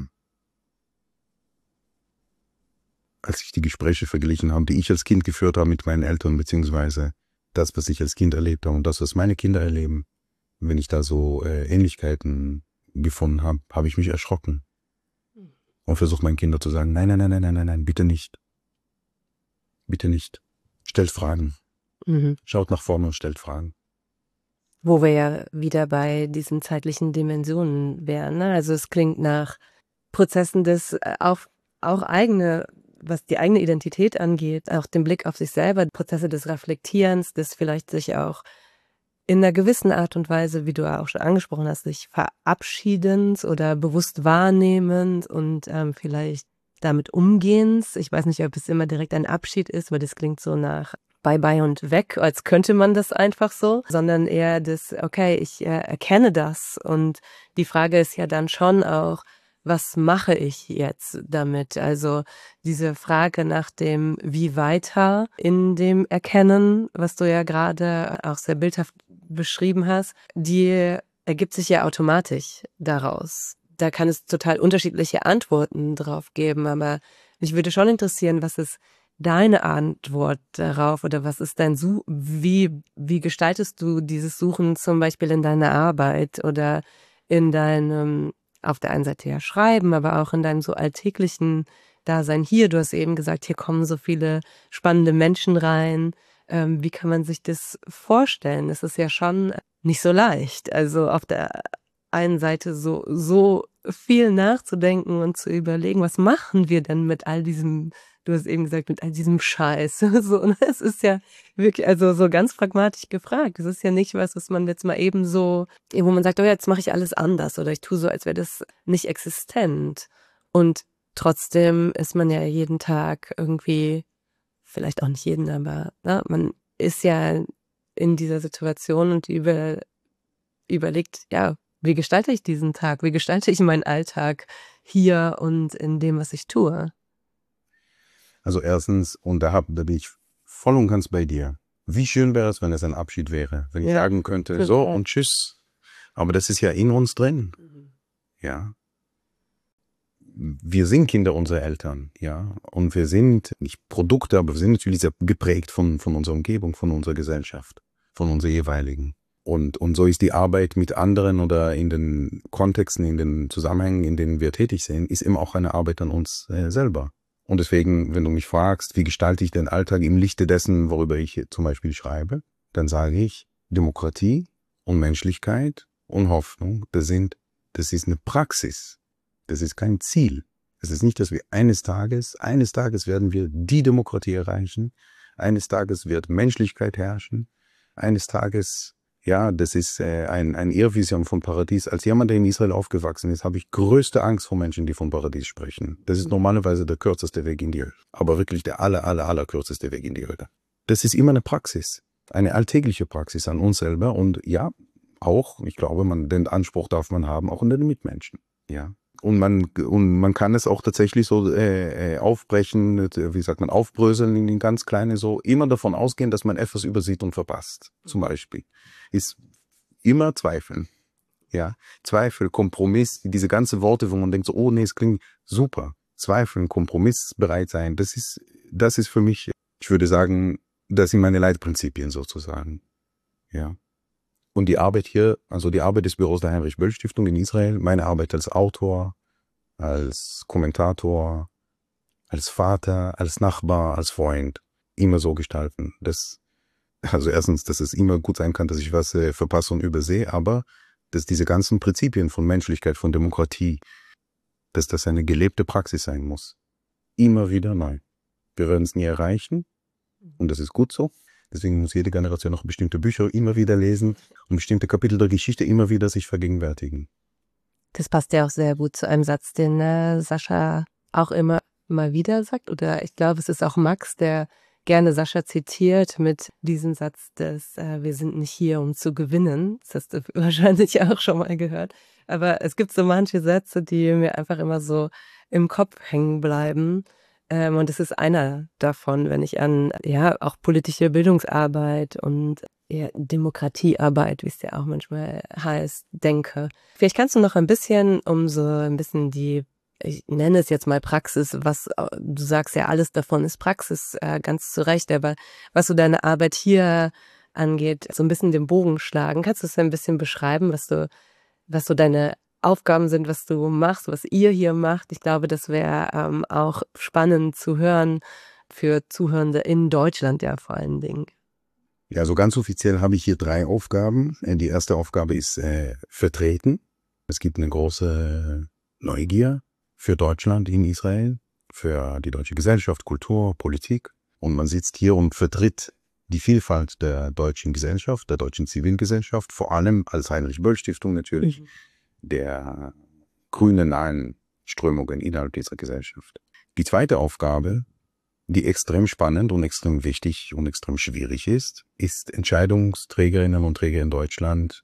als ich die Gespräche verglichen habe, die ich als Kind geführt habe mit meinen Eltern, beziehungsweise das, was ich als Kind erlebt habe und das, was meine Kinder erleben, wenn ich da so äh, Ähnlichkeiten gefunden habe, habe ich mich erschrocken und versuche meinen Kindern zu sagen, nein, nein, nein, nein, nein, nein, bitte nicht. Bitte nicht. Stellt Fragen. Mhm. Schaut nach vorne und stellt Fragen. Wo wir ja wieder bei diesen zeitlichen Dimensionen wären, ne? Also es klingt nach Prozessen des auf, auch eigene, was die eigene Identität angeht, auch den Blick auf sich selber, Prozesse des Reflektierens, des vielleicht sich auch in einer gewissen Art und Weise, wie du ja auch schon angesprochen hast, sich verabschiedens oder bewusst wahrnehmend und ähm, vielleicht damit Umgehens. Ich weiß nicht, ob es immer direkt ein Abschied ist, weil das klingt so nach Bye bye und weg, als könnte man das einfach so, sondern eher das, okay, ich äh, erkenne das. Und die Frage ist ja dann schon auch, was mache ich jetzt damit? Also diese Frage nach dem Wie weiter in dem Erkennen, was du ja gerade auch sehr bildhaft beschrieben hast, die ergibt sich ja automatisch daraus. Da kann es total unterschiedliche Antworten drauf geben, aber mich würde schon interessieren, was ist deine Antwort darauf oder was ist dein Such, wie, wie gestaltest du dieses Suchen zum Beispiel in deiner Arbeit oder in deinem, auf der einen Seite ja Schreiben, aber auch in deinem so alltäglichen Dasein hier? Du hast eben gesagt, hier kommen so viele spannende Menschen rein. Ähm, wie kann man sich das vorstellen? Es ist ja schon nicht so leicht. Also auf der einen Seite so, so viel nachzudenken und zu überlegen, was machen wir denn mit all diesem, du hast eben gesagt, mit all diesem Scheiß. So, und es ist ja wirklich, also so ganz pragmatisch gefragt. Es ist ja nicht was, was man jetzt mal eben so, wo man sagt, oh ja, jetzt mache ich alles anders oder ich tue so, als wäre das nicht existent. Und trotzdem ist man ja jeden Tag irgendwie, vielleicht auch nicht jeden, aber ne, man ist ja in dieser Situation und über, überlegt, ja, wie gestalte ich diesen Tag? Wie gestalte ich meinen Alltag hier und in dem, was ich tue? Also erstens, und da, hab, da bin ich voll und ganz bei dir. Wie schön wäre es, wenn es ein Abschied wäre, wenn ich Ja. sagen könnte, so und tschüss. Aber das ist ja in uns drin. Ja. Wir sind Kinder unserer Eltern, ja. Und wir sind nicht Produkte, aber wir sind natürlich sehr geprägt von, von unserer Umgebung, von unserer Gesellschaft, von unserer jeweiligen. Und, und so ist die Arbeit mit anderen oder in den Kontexten, in den Zusammenhängen, in denen wir tätig sind, ist immer auch eine Arbeit an uns äh, selber. Und deswegen, wenn du mich fragst, wie gestalte ich den Alltag im Lichte dessen, worüber ich zum Beispiel schreibe, dann sage ich, Demokratie und Menschlichkeit und Hoffnung, das sind, das ist eine Praxis. Das ist kein Ziel. Es ist nicht, dass wir eines Tages, eines Tages werden wir die Demokratie erreichen, eines Tages wird Menschlichkeit herrschen, eines Tages, ja, das ist äh, ein, ein Irrvision von Paradies. Als jemand, der in Israel aufgewachsen ist, habe ich größte Angst vor Menschen, die von Paradies sprechen. Das ist normalerweise der kürzeste Weg in die Hölle. Aber wirklich der aller, aller, aller kürzeste Weg in die Hölle. Das ist immer eine Praxis. Eine alltägliche Praxis an uns selber. Und ja, auch, ich glaube, man, den Anspruch darf man haben, auch in den Mitmenschen. Ja. Und man, und man kann es auch tatsächlich so äh, aufbrechen, wie sagt man, aufbröseln in den ganz kleinen, so immer davon ausgehen, dass man etwas übersieht und verpasst. Zum Beispiel ist immer Zweifeln. Ja, Zweifel, Kompromiss, diese ganzen Worte, wo man denkt so, oh nee, es klingt super. Zweifeln, Kompromiss, bereit sein, das ist, das ist für mich, ich würde sagen, das sind meine Leitprinzipien sozusagen. Ja. Und die Arbeit hier, also die Arbeit des Büros der Heinrich-Böll-Stiftung in Israel, meine Arbeit als Autor, als Kommentator, als Vater, als Nachbar, als Freund, immer so gestalten. Das, also erstens, dass es immer gut sein kann, dass ich was äh, verpasse und übersehe, aber dass diese ganzen Prinzipien von Menschlichkeit, von Demokratie, dass das eine gelebte Praxis sein muss. Immer wieder neu. Wir werden es nie erreichen und das ist gut so. Deswegen muss jede Generation noch bestimmte Bücher immer wieder lesen und bestimmte Kapitel der Geschichte immer wieder sich vergegenwärtigen. Das passt ja auch sehr gut zu einem Satz, den äh, Sascha auch immer mal wieder sagt. Oder ich glaube, es ist auch Max, der gerne Sascha zitiert mit diesem Satz, dass äh, wir sind nicht hier, um zu gewinnen. Das hast du wahrscheinlich auch schon mal gehört. Aber es gibt so manche Sätze, die mir einfach immer so im Kopf hängen bleiben. Ähm, und das ist einer davon, wenn ich an ja auch politische Bildungsarbeit und ja, Demokratiearbeit, wie es ja auch manchmal heißt, denke. Vielleicht kannst du noch ein bisschen, um so ein bisschen die, ich nenne es jetzt mal Praxis, was du sagst ja, alles davon ist Praxis, äh, ganz zu Recht, aber was so deine Arbeit hier angeht, so ein bisschen den Bogen schlagen. Kannst du es ein bisschen beschreiben, was du, was so deine Aufgaben sind, was du machst, was ihr hier macht? Ich glaube, das wäre ähm, auch spannend zu hören für Zuhörende in Deutschland ja vor allen Dingen. Ja, so ganz offiziell habe ich hier drei Aufgaben. Die erste Aufgabe ist äh, vertreten. Es gibt eine große Neugier für Deutschland in Israel, für die deutsche Gesellschaft, Kultur, Politik. Und man sitzt hier und vertritt die Vielfalt der deutschen Gesellschaft, der deutschen Zivilgesellschaft, vor allem als Heinrich-Böll-Stiftung natürlich, mhm. der grünen nahen Strömungen innerhalb dieser Gesellschaft. Die zweite Aufgabe, die extrem spannend und extrem wichtig und extrem schwierig ist, ist Entscheidungsträgerinnen und Träger in Deutschland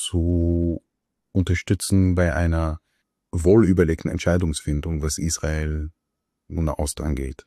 zu unterstützen bei einer wohlüberlegten Entscheidungsfindung, was Israel und Nahost angeht.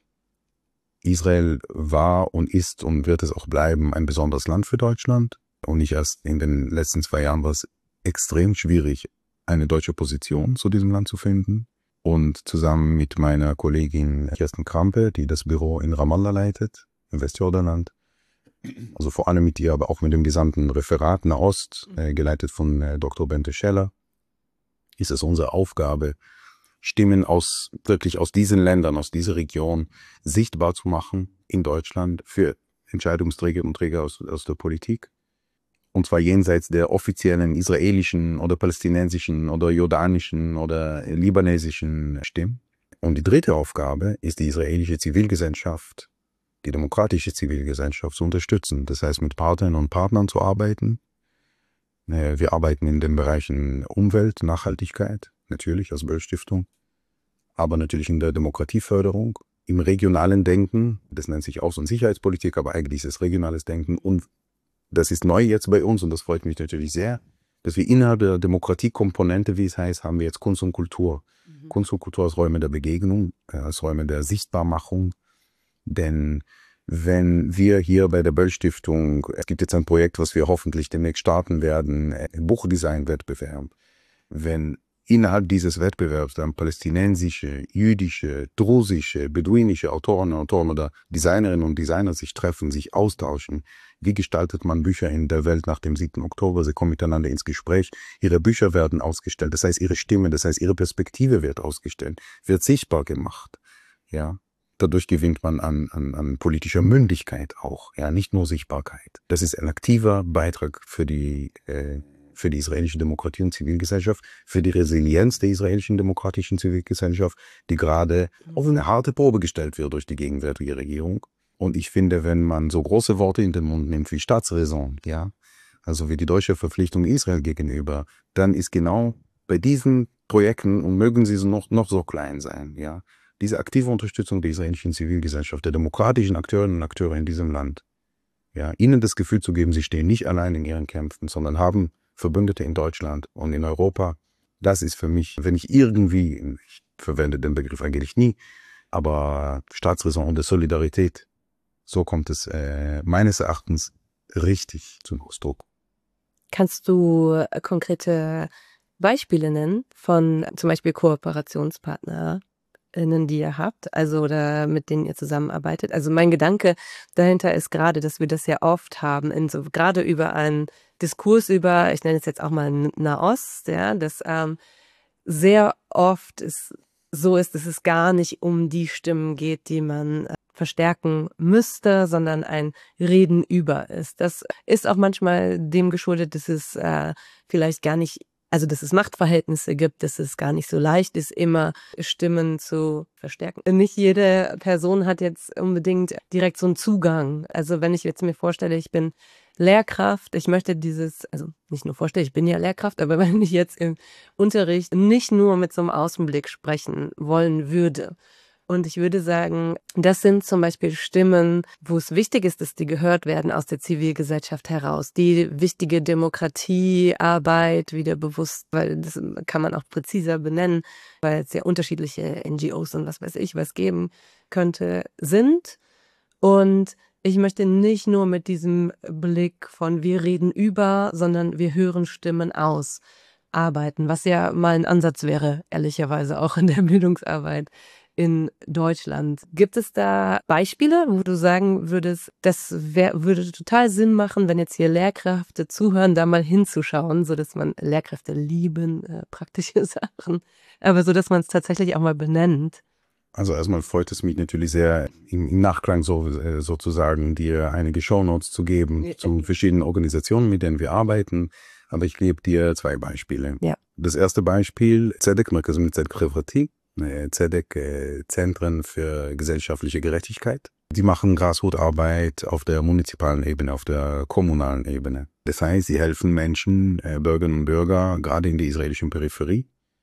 Israel war und ist und wird es auch bleiben ein besonderes Land für Deutschland. Und nicht erst in den letzten zwei Jahren war es extrem schwierig, eine deutsche Position zu diesem Land zu finden. Und zusammen mit meiner Kollegin Kirsten Krampe, die das Büro in Ramallah leitet, im Westjordanland, also vor allem mit ihr, aber auch mit dem gesamten Referat Nahost, äh, geleitet von äh, Doktor Bente Scheller, ist es unsere Aufgabe, Stimmen aus, wirklich aus diesen Ländern, aus dieser Region sichtbar zu machen in Deutschland für Entscheidungsträger und Träger aus, aus der Politik. Und zwar jenseits der offiziellen israelischen oder palästinensischen oder jordanischen oder libanesischen Stimmen. Und die dritte Aufgabe ist, die israelische Zivilgesellschaft, die demokratische Zivilgesellschaft zu unterstützen. Das heißt, mit Partnern und Partnern zu arbeiten. Wir arbeiten in den Bereichen Umwelt, Nachhaltigkeit, natürlich als Böll-Stiftung, aber natürlich in der Demokratieförderung, im regionalen Denken, das nennt sich Außen- und Sicherheitspolitik, aber eigentlich ist es regionales Denken. Und das ist neu jetzt bei uns und das freut mich natürlich sehr, dass wir innerhalb der Demokratiekomponente, wie es heißt, haben wir jetzt Kunst und Kultur. Mhm. Kunst und Kultur als Räume der Begegnung, als Räume der Sichtbarmachung. Denn wenn wir hier bei der Böll-Stiftung, es gibt jetzt ein Projekt, was wir hoffentlich demnächst starten werden, ein Buchdesign-Wettbewerb, wenn innerhalb dieses Wettbewerbs dann palästinensische, jüdische, drusische, beduinische Autorinnen und Autoren oder Designerinnen und Designer sich treffen, sich austauschen. Wie gestaltet man Bücher in der Welt nach dem siebten Oktober? Sie kommen miteinander ins Gespräch. Ihre Bücher werden ausgestellt. Das heißt, ihre Stimme, das heißt, ihre Perspektive wird ausgestellt, wird sichtbar gemacht. Ja. Dadurch gewinnt man an, an, an politischer Mündigkeit auch. Ja, nicht nur Sichtbarkeit. Das ist ein aktiver Beitrag für die, äh, für die israelische Demokratie und Zivilgesellschaft, für die Resilienz der israelischen demokratischen Zivilgesellschaft, die gerade auf eine harte Probe gestellt wird durch die gegenwärtige Regierung. Und ich finde, wenn man so große Worte in den Mund nimmt wie Staatsräson, ja, also wie die deutsche Verpflichtung Israel gegenüber, dann ist genau bei diesen Projekten, und mögen sie so noch, noch so klein sein, ja, diese aktive Unterstützung der israelischen Zivilgesellschaft, der demokratischen Akteurinnen und Akteure in diesem Land, ja, ihnen das Gefühl zu geben, sie stehen nicht allein in ihren Kämpfen, sondern haben Verbündete in Deutschland und in Europa, das ist für mich, wenn ich irgendwie, ich verwende den Begriff eigentlich nie, aber Staatsräson und der Solidarität, so kommt es äh, meines Erachtens richtig zum Ausdruck. Kannst du konkrete Beispiele nennen von zum Beispiel KooperationspartnerInnen, die ihr habt, also oder mit denen ihr zusammenarbeitet? Also mein Gedanke dahinter ist gerade, dass wir das ja oft haben, in so gerade über einen Diskurs über, ich nenne es jetzt auch mal Nahost, ja, dass ähm, sehr oft es so ist, dass es gar nicht um die Stimmen geht, die man äh, verstärken müsste, sondern ein Reden über ist. Das ist auch manchmal dem geschuldet, dass es äh, vielleicht gar nicht, also dass es Machtverhältnisse gibt, dass es gar nicht so leicht ist, immer Stimmen zu verstärken. Nicht jede Person hat jetzt unbedingt direkt so einen Zugang. Also wenn ich jetzt mir vorstelle, ich bin Lehrkraft, ich möchte dieses, also nicht nur vorstellen, ich bin ja Lehrkraft, aber wenn ich jetzt im Unterricht nicht nur mit so einem Außenblick sprechen wollen würde, und ich würde sagen, das sind zum Beispiel Stimmen, wo es wichtig ist, dass die gehört werden aus der Zivilgesellschaft heraus. Die wichtige Demokratiearbeit wieder bewusst, weil das kann man auch präziser benennen, weil es ja unterschiedliche N G Os und was weiß ich was geben könnte, sind. Und ich möchte nicht nur mit diesem Blick von wir reden über, sondern wir hören Stimmen aus arbeiten, was ja mal ein Ansatz wäre, ehrlicherweise auch in der Bildungsarbeit in Deutschland. Gibt es da Beispiele, wo du sagen würdest, das wär, würde total Sinn machen, wenn jetzt hier Lehrkräfte zuhören, da mal hinzuschauen, so dass man Lehrkräfte lieben, äh, praktische Sachen, aber so dass man es tatsächlich auch mal benennt? Also erstmal freut es mich natürlich sehr, im, im Nachklang so, äh, sozusagen dir einige Shownotes zu geben ja. zu verschiedenen Organisationen, mit denen wir arbeiten. Aber ich gebe dir zwei Beispiele. Ja. Das erste Beispiel, Tzedek, Merkaz Tzedek חברתי, Tzedek, äh, Zentren für gesellschaftliche Gerechtigkeit. Die machen Grasrootarbeit auf der municipalen Ebene, auf der kommunalen Ebene. Das heißt, sie helfen Menschen, äh, Bürgerinnen und Bürger, gerade in der israelischen Peripherie,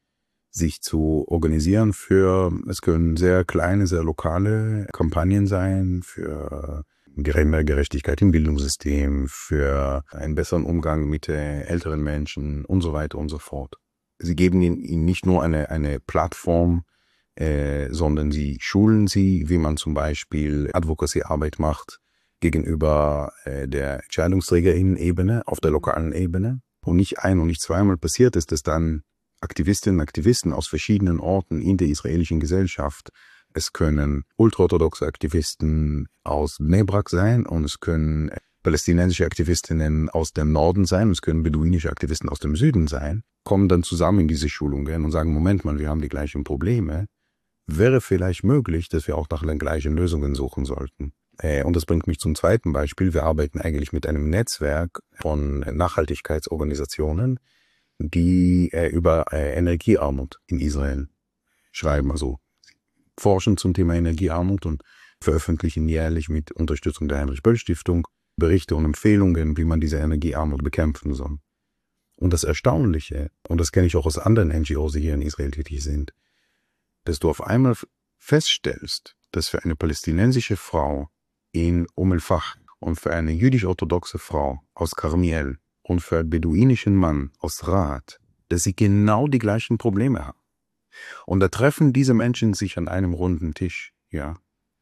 sich zu organisieren für, es können sehr kleine, sehr lokale Kampagnen sein, für mehr Gerechtigkeit im Bildungssystem, für einen besseren Umgang mit äh, älteren Menschen und so weiter und so fort. Sie geben ihnen nicht nur eine, eine Plattform, äh, sondern sie schulen sie, wie man zum Beispiel Advocacy-Arbeit macht gegenüber äh, der Entscheidungsträgerinnen-Ebene auf der lokalen Ebene. Und nicht ein- und nicht zweimal passiert ist, dass dann Aktivistinnen und Aktivisten aus verschiedenen Orten in der israelischen Gesellschaft, es können ultraorthodoxe Aktivisten aus Bnei Brak sein und es können palästinensische Aktivistinnen aus dem Norden sein und es können beduinische Aktivisten aus dem Süden sein, kommen dann zusammen in diese Schulungen und sagen, Moment mal, wir haben die gleichen Probleme. Wäre vielleicht möglich, dass wir auch nach den gleichen Lösungen suchen sollten. Und das bringt mich zum zweiten Beispiel. Wir arbeiten eigentlich mit einem Netzwerk von Nachhaltigkeitsorganisationen, die äh, über äh, Energiearmut in Israel schreiben, also forschen zum Thema Energiearmut und veröffentlichen jährlich mit Unterstützung der Heinrich-Böll-Stiftung Berichte und Empfehlungen, wie man diese Energiearmut bekämpfen soll. Und das Erstaunliche, und das kenne ich auch aus anderen N G Os, die hier in Israel tätig sind, dass du auf einmal feststellst, dass für eine palästinensische Frau in Umm el-Fach und für eine jüdisch-orthodoxe Frau aus Karmiel und für einen beduinischen Mann aus Raat, dass sie genau die gleichen Probleme haben. Und da treffen diese Menschen sich an einem runden Tisch, ja,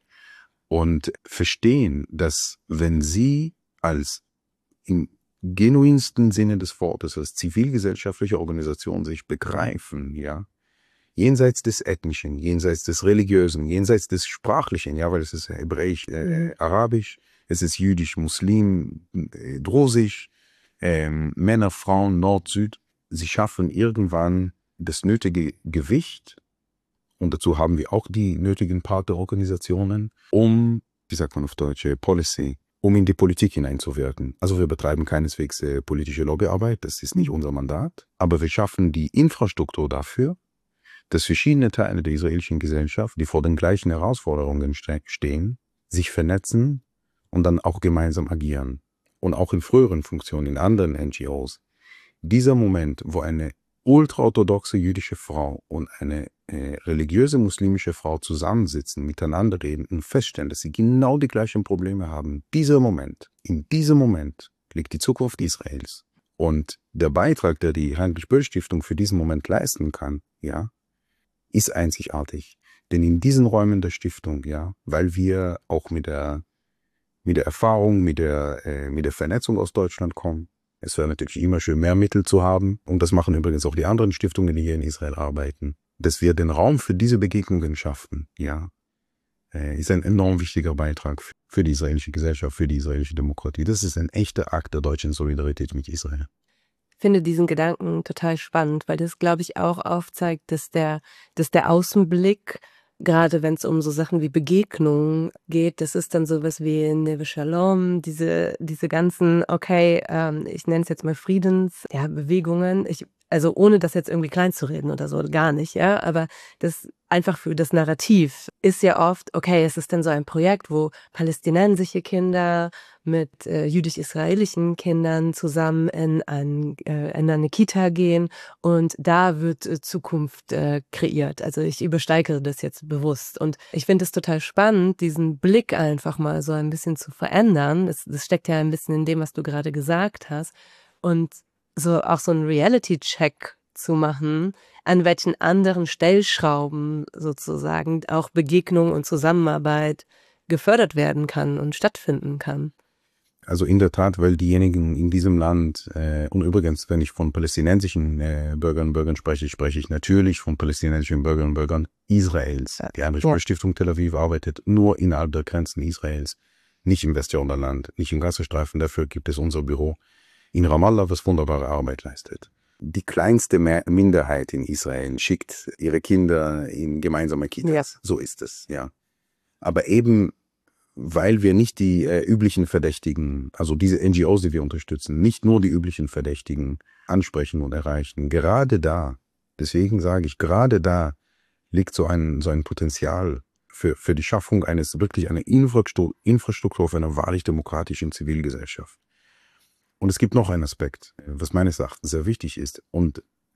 und verstehen, dass wenn sie als im genuinsten Sinne des Wortes als zivilgesellschaftliche Organisation sich begreifen, ja, jenseits des Ethnischen, jenseits des Religiösen, jenseits des Sprachlichen, ja, weil es ist Hebräisch, äh, Arabisch, es ist Jüdisch, Muslim, äh, Drusisch, äh, Männer, Frauen, Nord, Süd, sie schaffen irgendwann das nötige Gewicht, und dazu haben wir auch die nötigen Partnerorganisationen, um, wie sagt man auf Deutsch, Policy, um in die Politik hineinzuwirken. Also wir betreiben keineswegs äh, politische Lobbyarbeit, das ist nicht unser Mandat, aber wir schaffen die Infrastruktur dafür, dass verschiedene Teile der israelischen Gesellschaft, die vor den gleichen Herausforderungen ste- stehen, sich vernetzen und dann auch gemeinsam agieren. Und auch in früheren Funktionen, in anderen N G Os. Dieser Moment, wo eine ultraorthodoxe jüdische Frau und eine äh, religiöse muslimische Frau zusammensitzen, miteinander reden und feststellen, dass sie genau die gleichen Probleme haben. Dieser Moment, in diesem Moment liegt die Zukunft Israels. Und der Beitrag, der die Heinrich-Böll-Stiftung für diesen Moment leisten kann, ja, ist einzigartig. Denn in diesen Räumen der Stiftung, ja, weil wir auch mit der, mit der Erfahrung, mit der, äh, mit der Vernetzung aus Deutschland kommen, es wäre natürlich immer schön, mehr Mittel zu haben. Und das machen übrigens auch die anderen Stiftungen, die hier in Israel arbeiten. Dass wir den Raum für diese Begegnungen schaffen, ja, äh, ist ein enorm wichtiger Beitrag für die israelische Gesellschaft, für die israelische Demokratie. Das ist ein echter Akt der deutschen Solidarität mit Israel. Ich finde diesen Gedanken total spannend, weil das, glaube ich, auch aufzeigt, dass der, dass der Außenblick, gerade wenn es um so Sachen wie Begegnungen geht, das ist dann sowas wie Neve Shalom, diese, diese ganzen, okay, ähm, ich nenne es jetzt mal Friedensbewegungen, ja, ich also ohne das jetzt irgendwie klein zu reden oder so, gar nicht, ja, aber das einfach für das Narrativ ist ja oft, okay, es ist dann so ein Projekt, wo palästinensische Kinder mit äh, jüdisch-israelischen Kindern zusammen in, ein, äh, in eine Kita gehen und da wird äh, Zukunft äh, kreiert. Also ich übersteige das jetzt bewusst und ich finde es total spannend, diesen Blick einfach mal so ein bisschen zu verändern. Das, das steckt ja ein bisschen in dem, was du gerade gesagt hast und so auch so einen Reality-Check zu machen, an welchen anderen Stellschrauben sozusagen auch Begegnung und Zusammenarbeit gefördert werden kann und stattfinden kann. Also in der Tat, weil diejenigen in diesem Land, äh, und übrigens, wenn ich von palästinensischen äh, Bürgern und Bürgern spreche, spreche ich natürlich von palästinensischen Bürgern und Bürgern Israels. Die Heinrich-Böll-Stiftung Tel Aviv arbeitet nur innerhalb der Grenzen Israels, nicht im Westjordanland, nicht im Gazastreifen. Dafür gibt es unser Büro in Ramallah, was wunderbare Arbeit leistet. Die kleinste Minderheit in Israel schickt ihre Kinder in gemeinsame Kitas. Ja. So ist es, ja. Aber eben, weil wir nicht die äh, üblichen Verdächtigen, also diese N G Os, die wir unterstützen, nicht nur die üblichen Verdächtigen ansprechen und erreichen. Gerade da, deswegen sage ich, gerade da liegt so ein, so ein Potenzial für, für die Schaffung eines wirklich einer Infrastruktur, Infrastruktur für eine wahrlich demokratischen Zivilgesellschaft. Und es gibt noch einen Aspekt, was meines Erachtens sehr wichtig ist. Und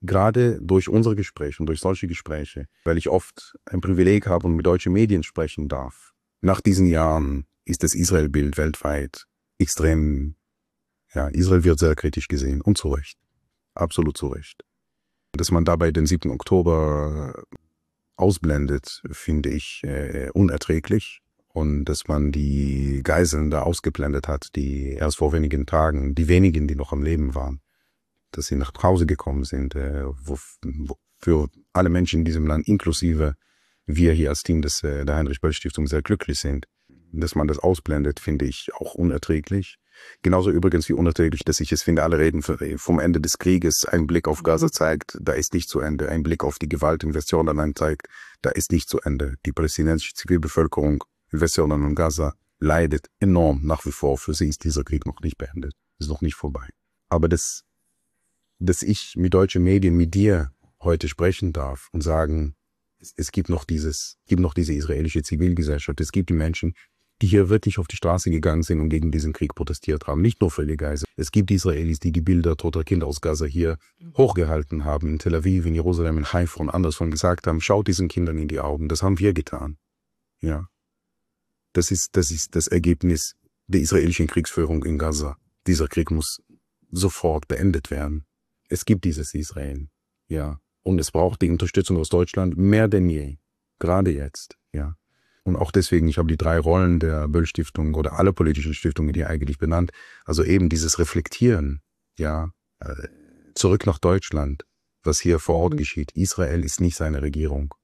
gerade durch unsere Gespräche und durch solche Gespräche, weil ich oft ein Privileg habe und mit deutschen Medien sprechen darf. Nach diesen Jahren ist das Israel-Bild weltweit extrem, ja, Israel wird sehr kritisch gesehen und zu Recht, absolut zu Recht. Dass man dabei den siebten Oktober ausblendet, finde ich äh, unerträglich. Und dass man die Geiseln da ausgeblendet hat, die erst vor wenigen Tagen, die wenigen, die noch am Leben waren, dass sie nach Hause gekommen sind, äh, wo, wo für alle Menschen in diesem Land, inklusive wir hier als Team des, äh, der Heinrich-Böll-Stiftung sehr glücklich sind. Dass man das ausblendet, finde ich auch unerträglich. Genauso übrigens wie unerträglich, dass ich es finde, alle reden vom Ende des Krieges, ein Blick auf Gaza zeigt, da ist nicht zu Ende. Ein Blick auf die Gewalt in Westjordanland zeigt, da ist nicht zu Ende. Die palästinensische Zivilbevölkerung in Westjordanland und Gaza leidet enorm nach wie vor. Für sie ist dieser Krieg noch nicht beendet, ist noch nicht vorbei. Aber das, dass ich mit deutschen Medien, mit dir heute sprechen darf und sagen, es, es gibt noch dieses, es gibt noch diese israelische Zivilgesellschaft, es gibt die Menschen, die hier wirklich auf die Straße gegangen sind und gegen diesen Krieg protestiert haben. Nicht nur für die Geiseln. Es gibt Israelis, die die Bilder toter Kinder aus Gaza hier hochgehalten haben, in Tel Aviv, in Jerusalem, in Haifa und anderswo gesagt haben, schaut diesen Kindern in die Augen. Das haben wir getan. Ja. Das ist, das ist das Ergebnis der israelischen Kriegsführung in Gaza. Dieser Krieg muss sofort beendet werden. Es gibt dieses Israel. Ja. Und es braucht die Unterstützung aus Deutschland mehr denn je. Gerade jetzt. Ja. Und auch deswegen, ich habe die drei Rollen der Böll-Stiftung oder alle politischen Stiftungen hier eigentlich benannt. Also eben dieses Reflektieren, ja, zurück nach Deutschland, was hier vor Ort geschieht. Israel ist nicht seine Regierung.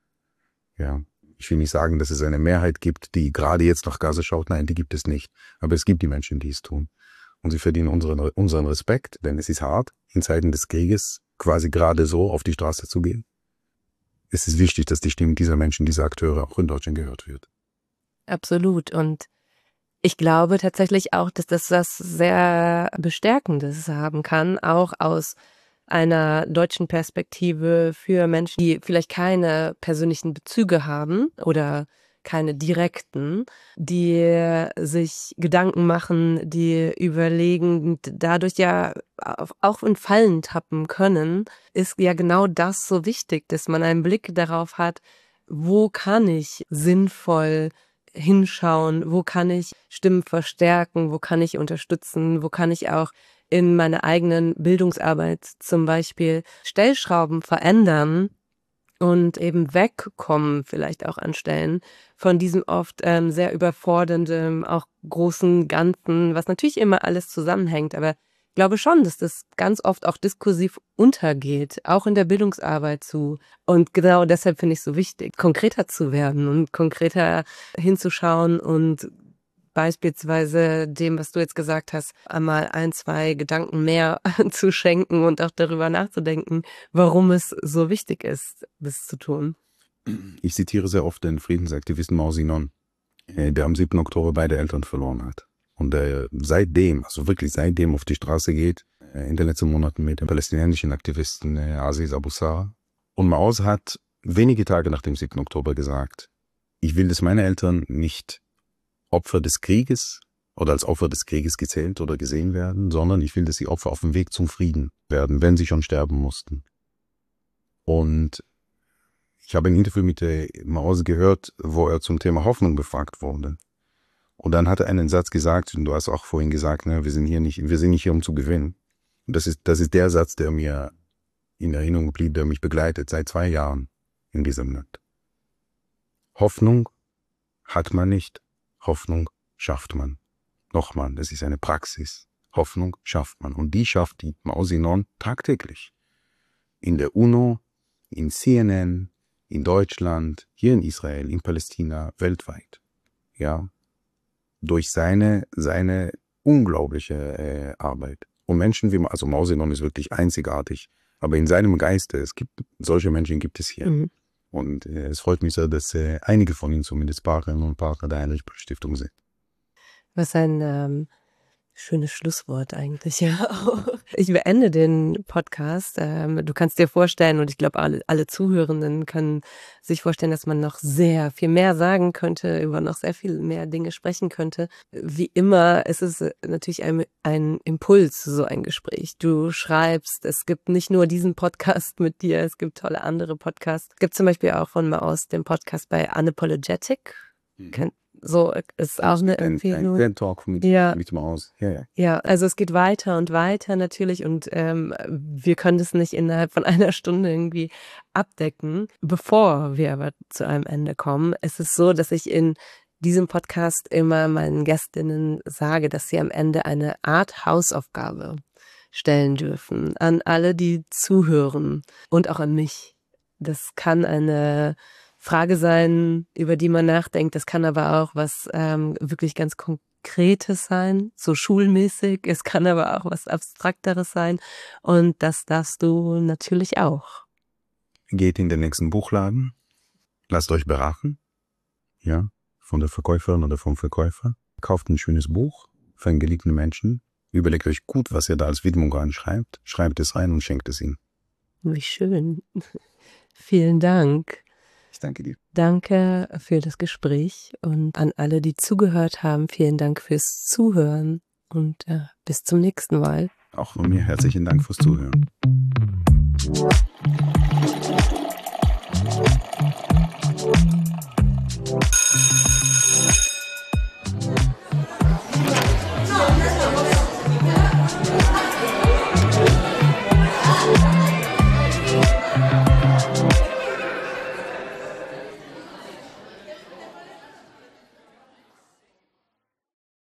Ja, ich will nicht sagen, dass es eine Mehrheit gibt, die gerade jetzt nach Gaza schaut. Nein, die gibt es nicht. Aber es gibt die Menschen, die es tun. Und sie verdienen unseren, unseren Respekt, denn es ist hart, in Zeiten des Krieges quasi gerade so auf die Straße zu gehen. Es ist wichtig, dass die Stimme dieser Menschen, dieser Akteure auch in Deutschland gehört wird. Absolut. Und ich glaube tatsächlich auch, dass das was sehr Bestärkendes haben kann, auch aus einer deutschen Perspektive für Menschen, die vielleicht keine persönlichen Bezüge haben oder keine direkten, die sich Gedanken machen, die überlegen, dadurch ja auch in Fallen tappen können, ist ja genau das so wichtig, dass man einen Blick darauf hat, wo kann ich sinnvoll hinschauen, wo kann ich Stimmen verstärken, wo kann ich unterstützen, wo kann ich auch in meiner eigenen Bildungsarbeit zum Beispiel Stellschrauben verändern und eben wegkommen vielleicht auch an Stellen von diesem oft ähm, sehr überfordernden, auch großen Ganzen, was natürlich immer alles zusammenhängt, aber ich glaube schon, dass das ganz oft auch diskursiv untergeht, auch in der Bildungsarbeit zu. Und genau deshalb finde ich es so wichtig, konkreter zu werden und konkreter hinzuschauen und beispielsweise dem, was du jetzt gesagt hast, einmal ein, zwei Gedanken mehr zu schenken und auch darüber nachzudenken, warum es so wichtig ist, das zu tun. Ich zitiere sehr oft den Friedensaktivisten Mao Zedong, der am siebten Oktober beide Eltern verloren hat. Und der seitdem, also wirklich seitdem auf die Straße geht, in den letzten Monaten mit dem palästinensischen Aktivisten Aziz Abu Sara. Und Mao hat wenige Tage nach dem siebten Oktober gesagt, ich will, dass meine Eltern nicht Opfer des Krieges oder als Opfer des Krieges gezählt oder gesehen werden, sondern ich will, dass sie Opfer auf dem Weg zum Frieden werden, wenn sie schon sterben mussten. Und ich habe ein Interview mit Mao gehört, wo er zum Thema Hoffnung befragt wurde. Und dann hat er einen Satz gesagt, und du hast auch vorhin gesagt, ne, wir sind hier nicht, wir sind nicht hier, um zu gewinnen. Und das ist, das ist der Satz, der mir in Erinnerung blieb, der mich begleitet seit zwei Jahren in diesem Land. Hoffnung hat man nicht, Hoffnung schafft man. Nochmal, das ist eine Praxis. Hoffnung schafft man. Und die schafft die Mao Zedong tagtäglich. In der UNO, in C N N, in Deutschland, hier in Israel, in Palästina, weltweit. Ja, durch seine, seine unglaubliche äh, Arbeit. Und Menschen wie, also Mao Zedong ist wirklich einzigartig, aber in seinem Geiste, es gibt, solche Menschen gibt es hier. Mhm. Und äh, es freut mich sehr, dass äh, einige von ihnen zumindest Partnerinnen und Partner der Heinrich-Böll-Stiftung sind. Was ein ähm, Schönes Schlusswort eigentlich, ja. Ich beende den Podcast. Ähm, du kannst dir vorstellen, und ich glaube, alle, alle Zuhörenden können sich vorstellen, dass man noch sehr viel mehr sagen könnte, über noch sehr viel mehr Dinge sprechen könnte. Wie immer, es ist natürlich ein, ein Impuls, so ein Gespräch. Du schreibst, es gibt nicht nur diesen Podcast mit dir, es gibt tolle andere Podcasts. Es gibt zum Beispiel auch von Maus den Podcast bei Unapologetic. Mhm. So, ist auch eine ein, Empfehlung. Ein Talk mit, ja. mit Maus. Ja, ja. Ja, also es geht weiter und weiter natürlich und ähm, wir können das nicht innerhalb von einer Stunde irgendwie abdecken. Bevor wir aber zu einem Ende kommen, ist es so, dass ich in diesem Podcast immer meinen Gästinnen sage, dass sie am Ende eine Art Hausaufgabe stellen dürfen an alle, die zuhören und auch an mich. Das kann eine Frage sein, über die man nachdenkt. Das kann aber auch was ähm, wirklich ganz Konkretes sein, so schulmäßig. Es kann aber auch was Abstrakteres sein. Und das darfst du natürlich auch. Geht in den nächsten Buchladen, lasst euch beraten, ja, von der Verkäuferin oder vom Verkäufer. Kauft ein schönes Buch für einen geliebten Menschen. Überlegt euch gut, was ihr da als Widmung reinschreibt. Schreibt es rein und schenkt es ihm. Wie schön. Vielen Dank. Ich danke dir. Danke für das Gespräch und an alle, die zugehört haben, vielen Dank fürs Zuhören und äh, bis zum nächsten Mal. Auch von mir herzlichen Dank fürs Zuhören.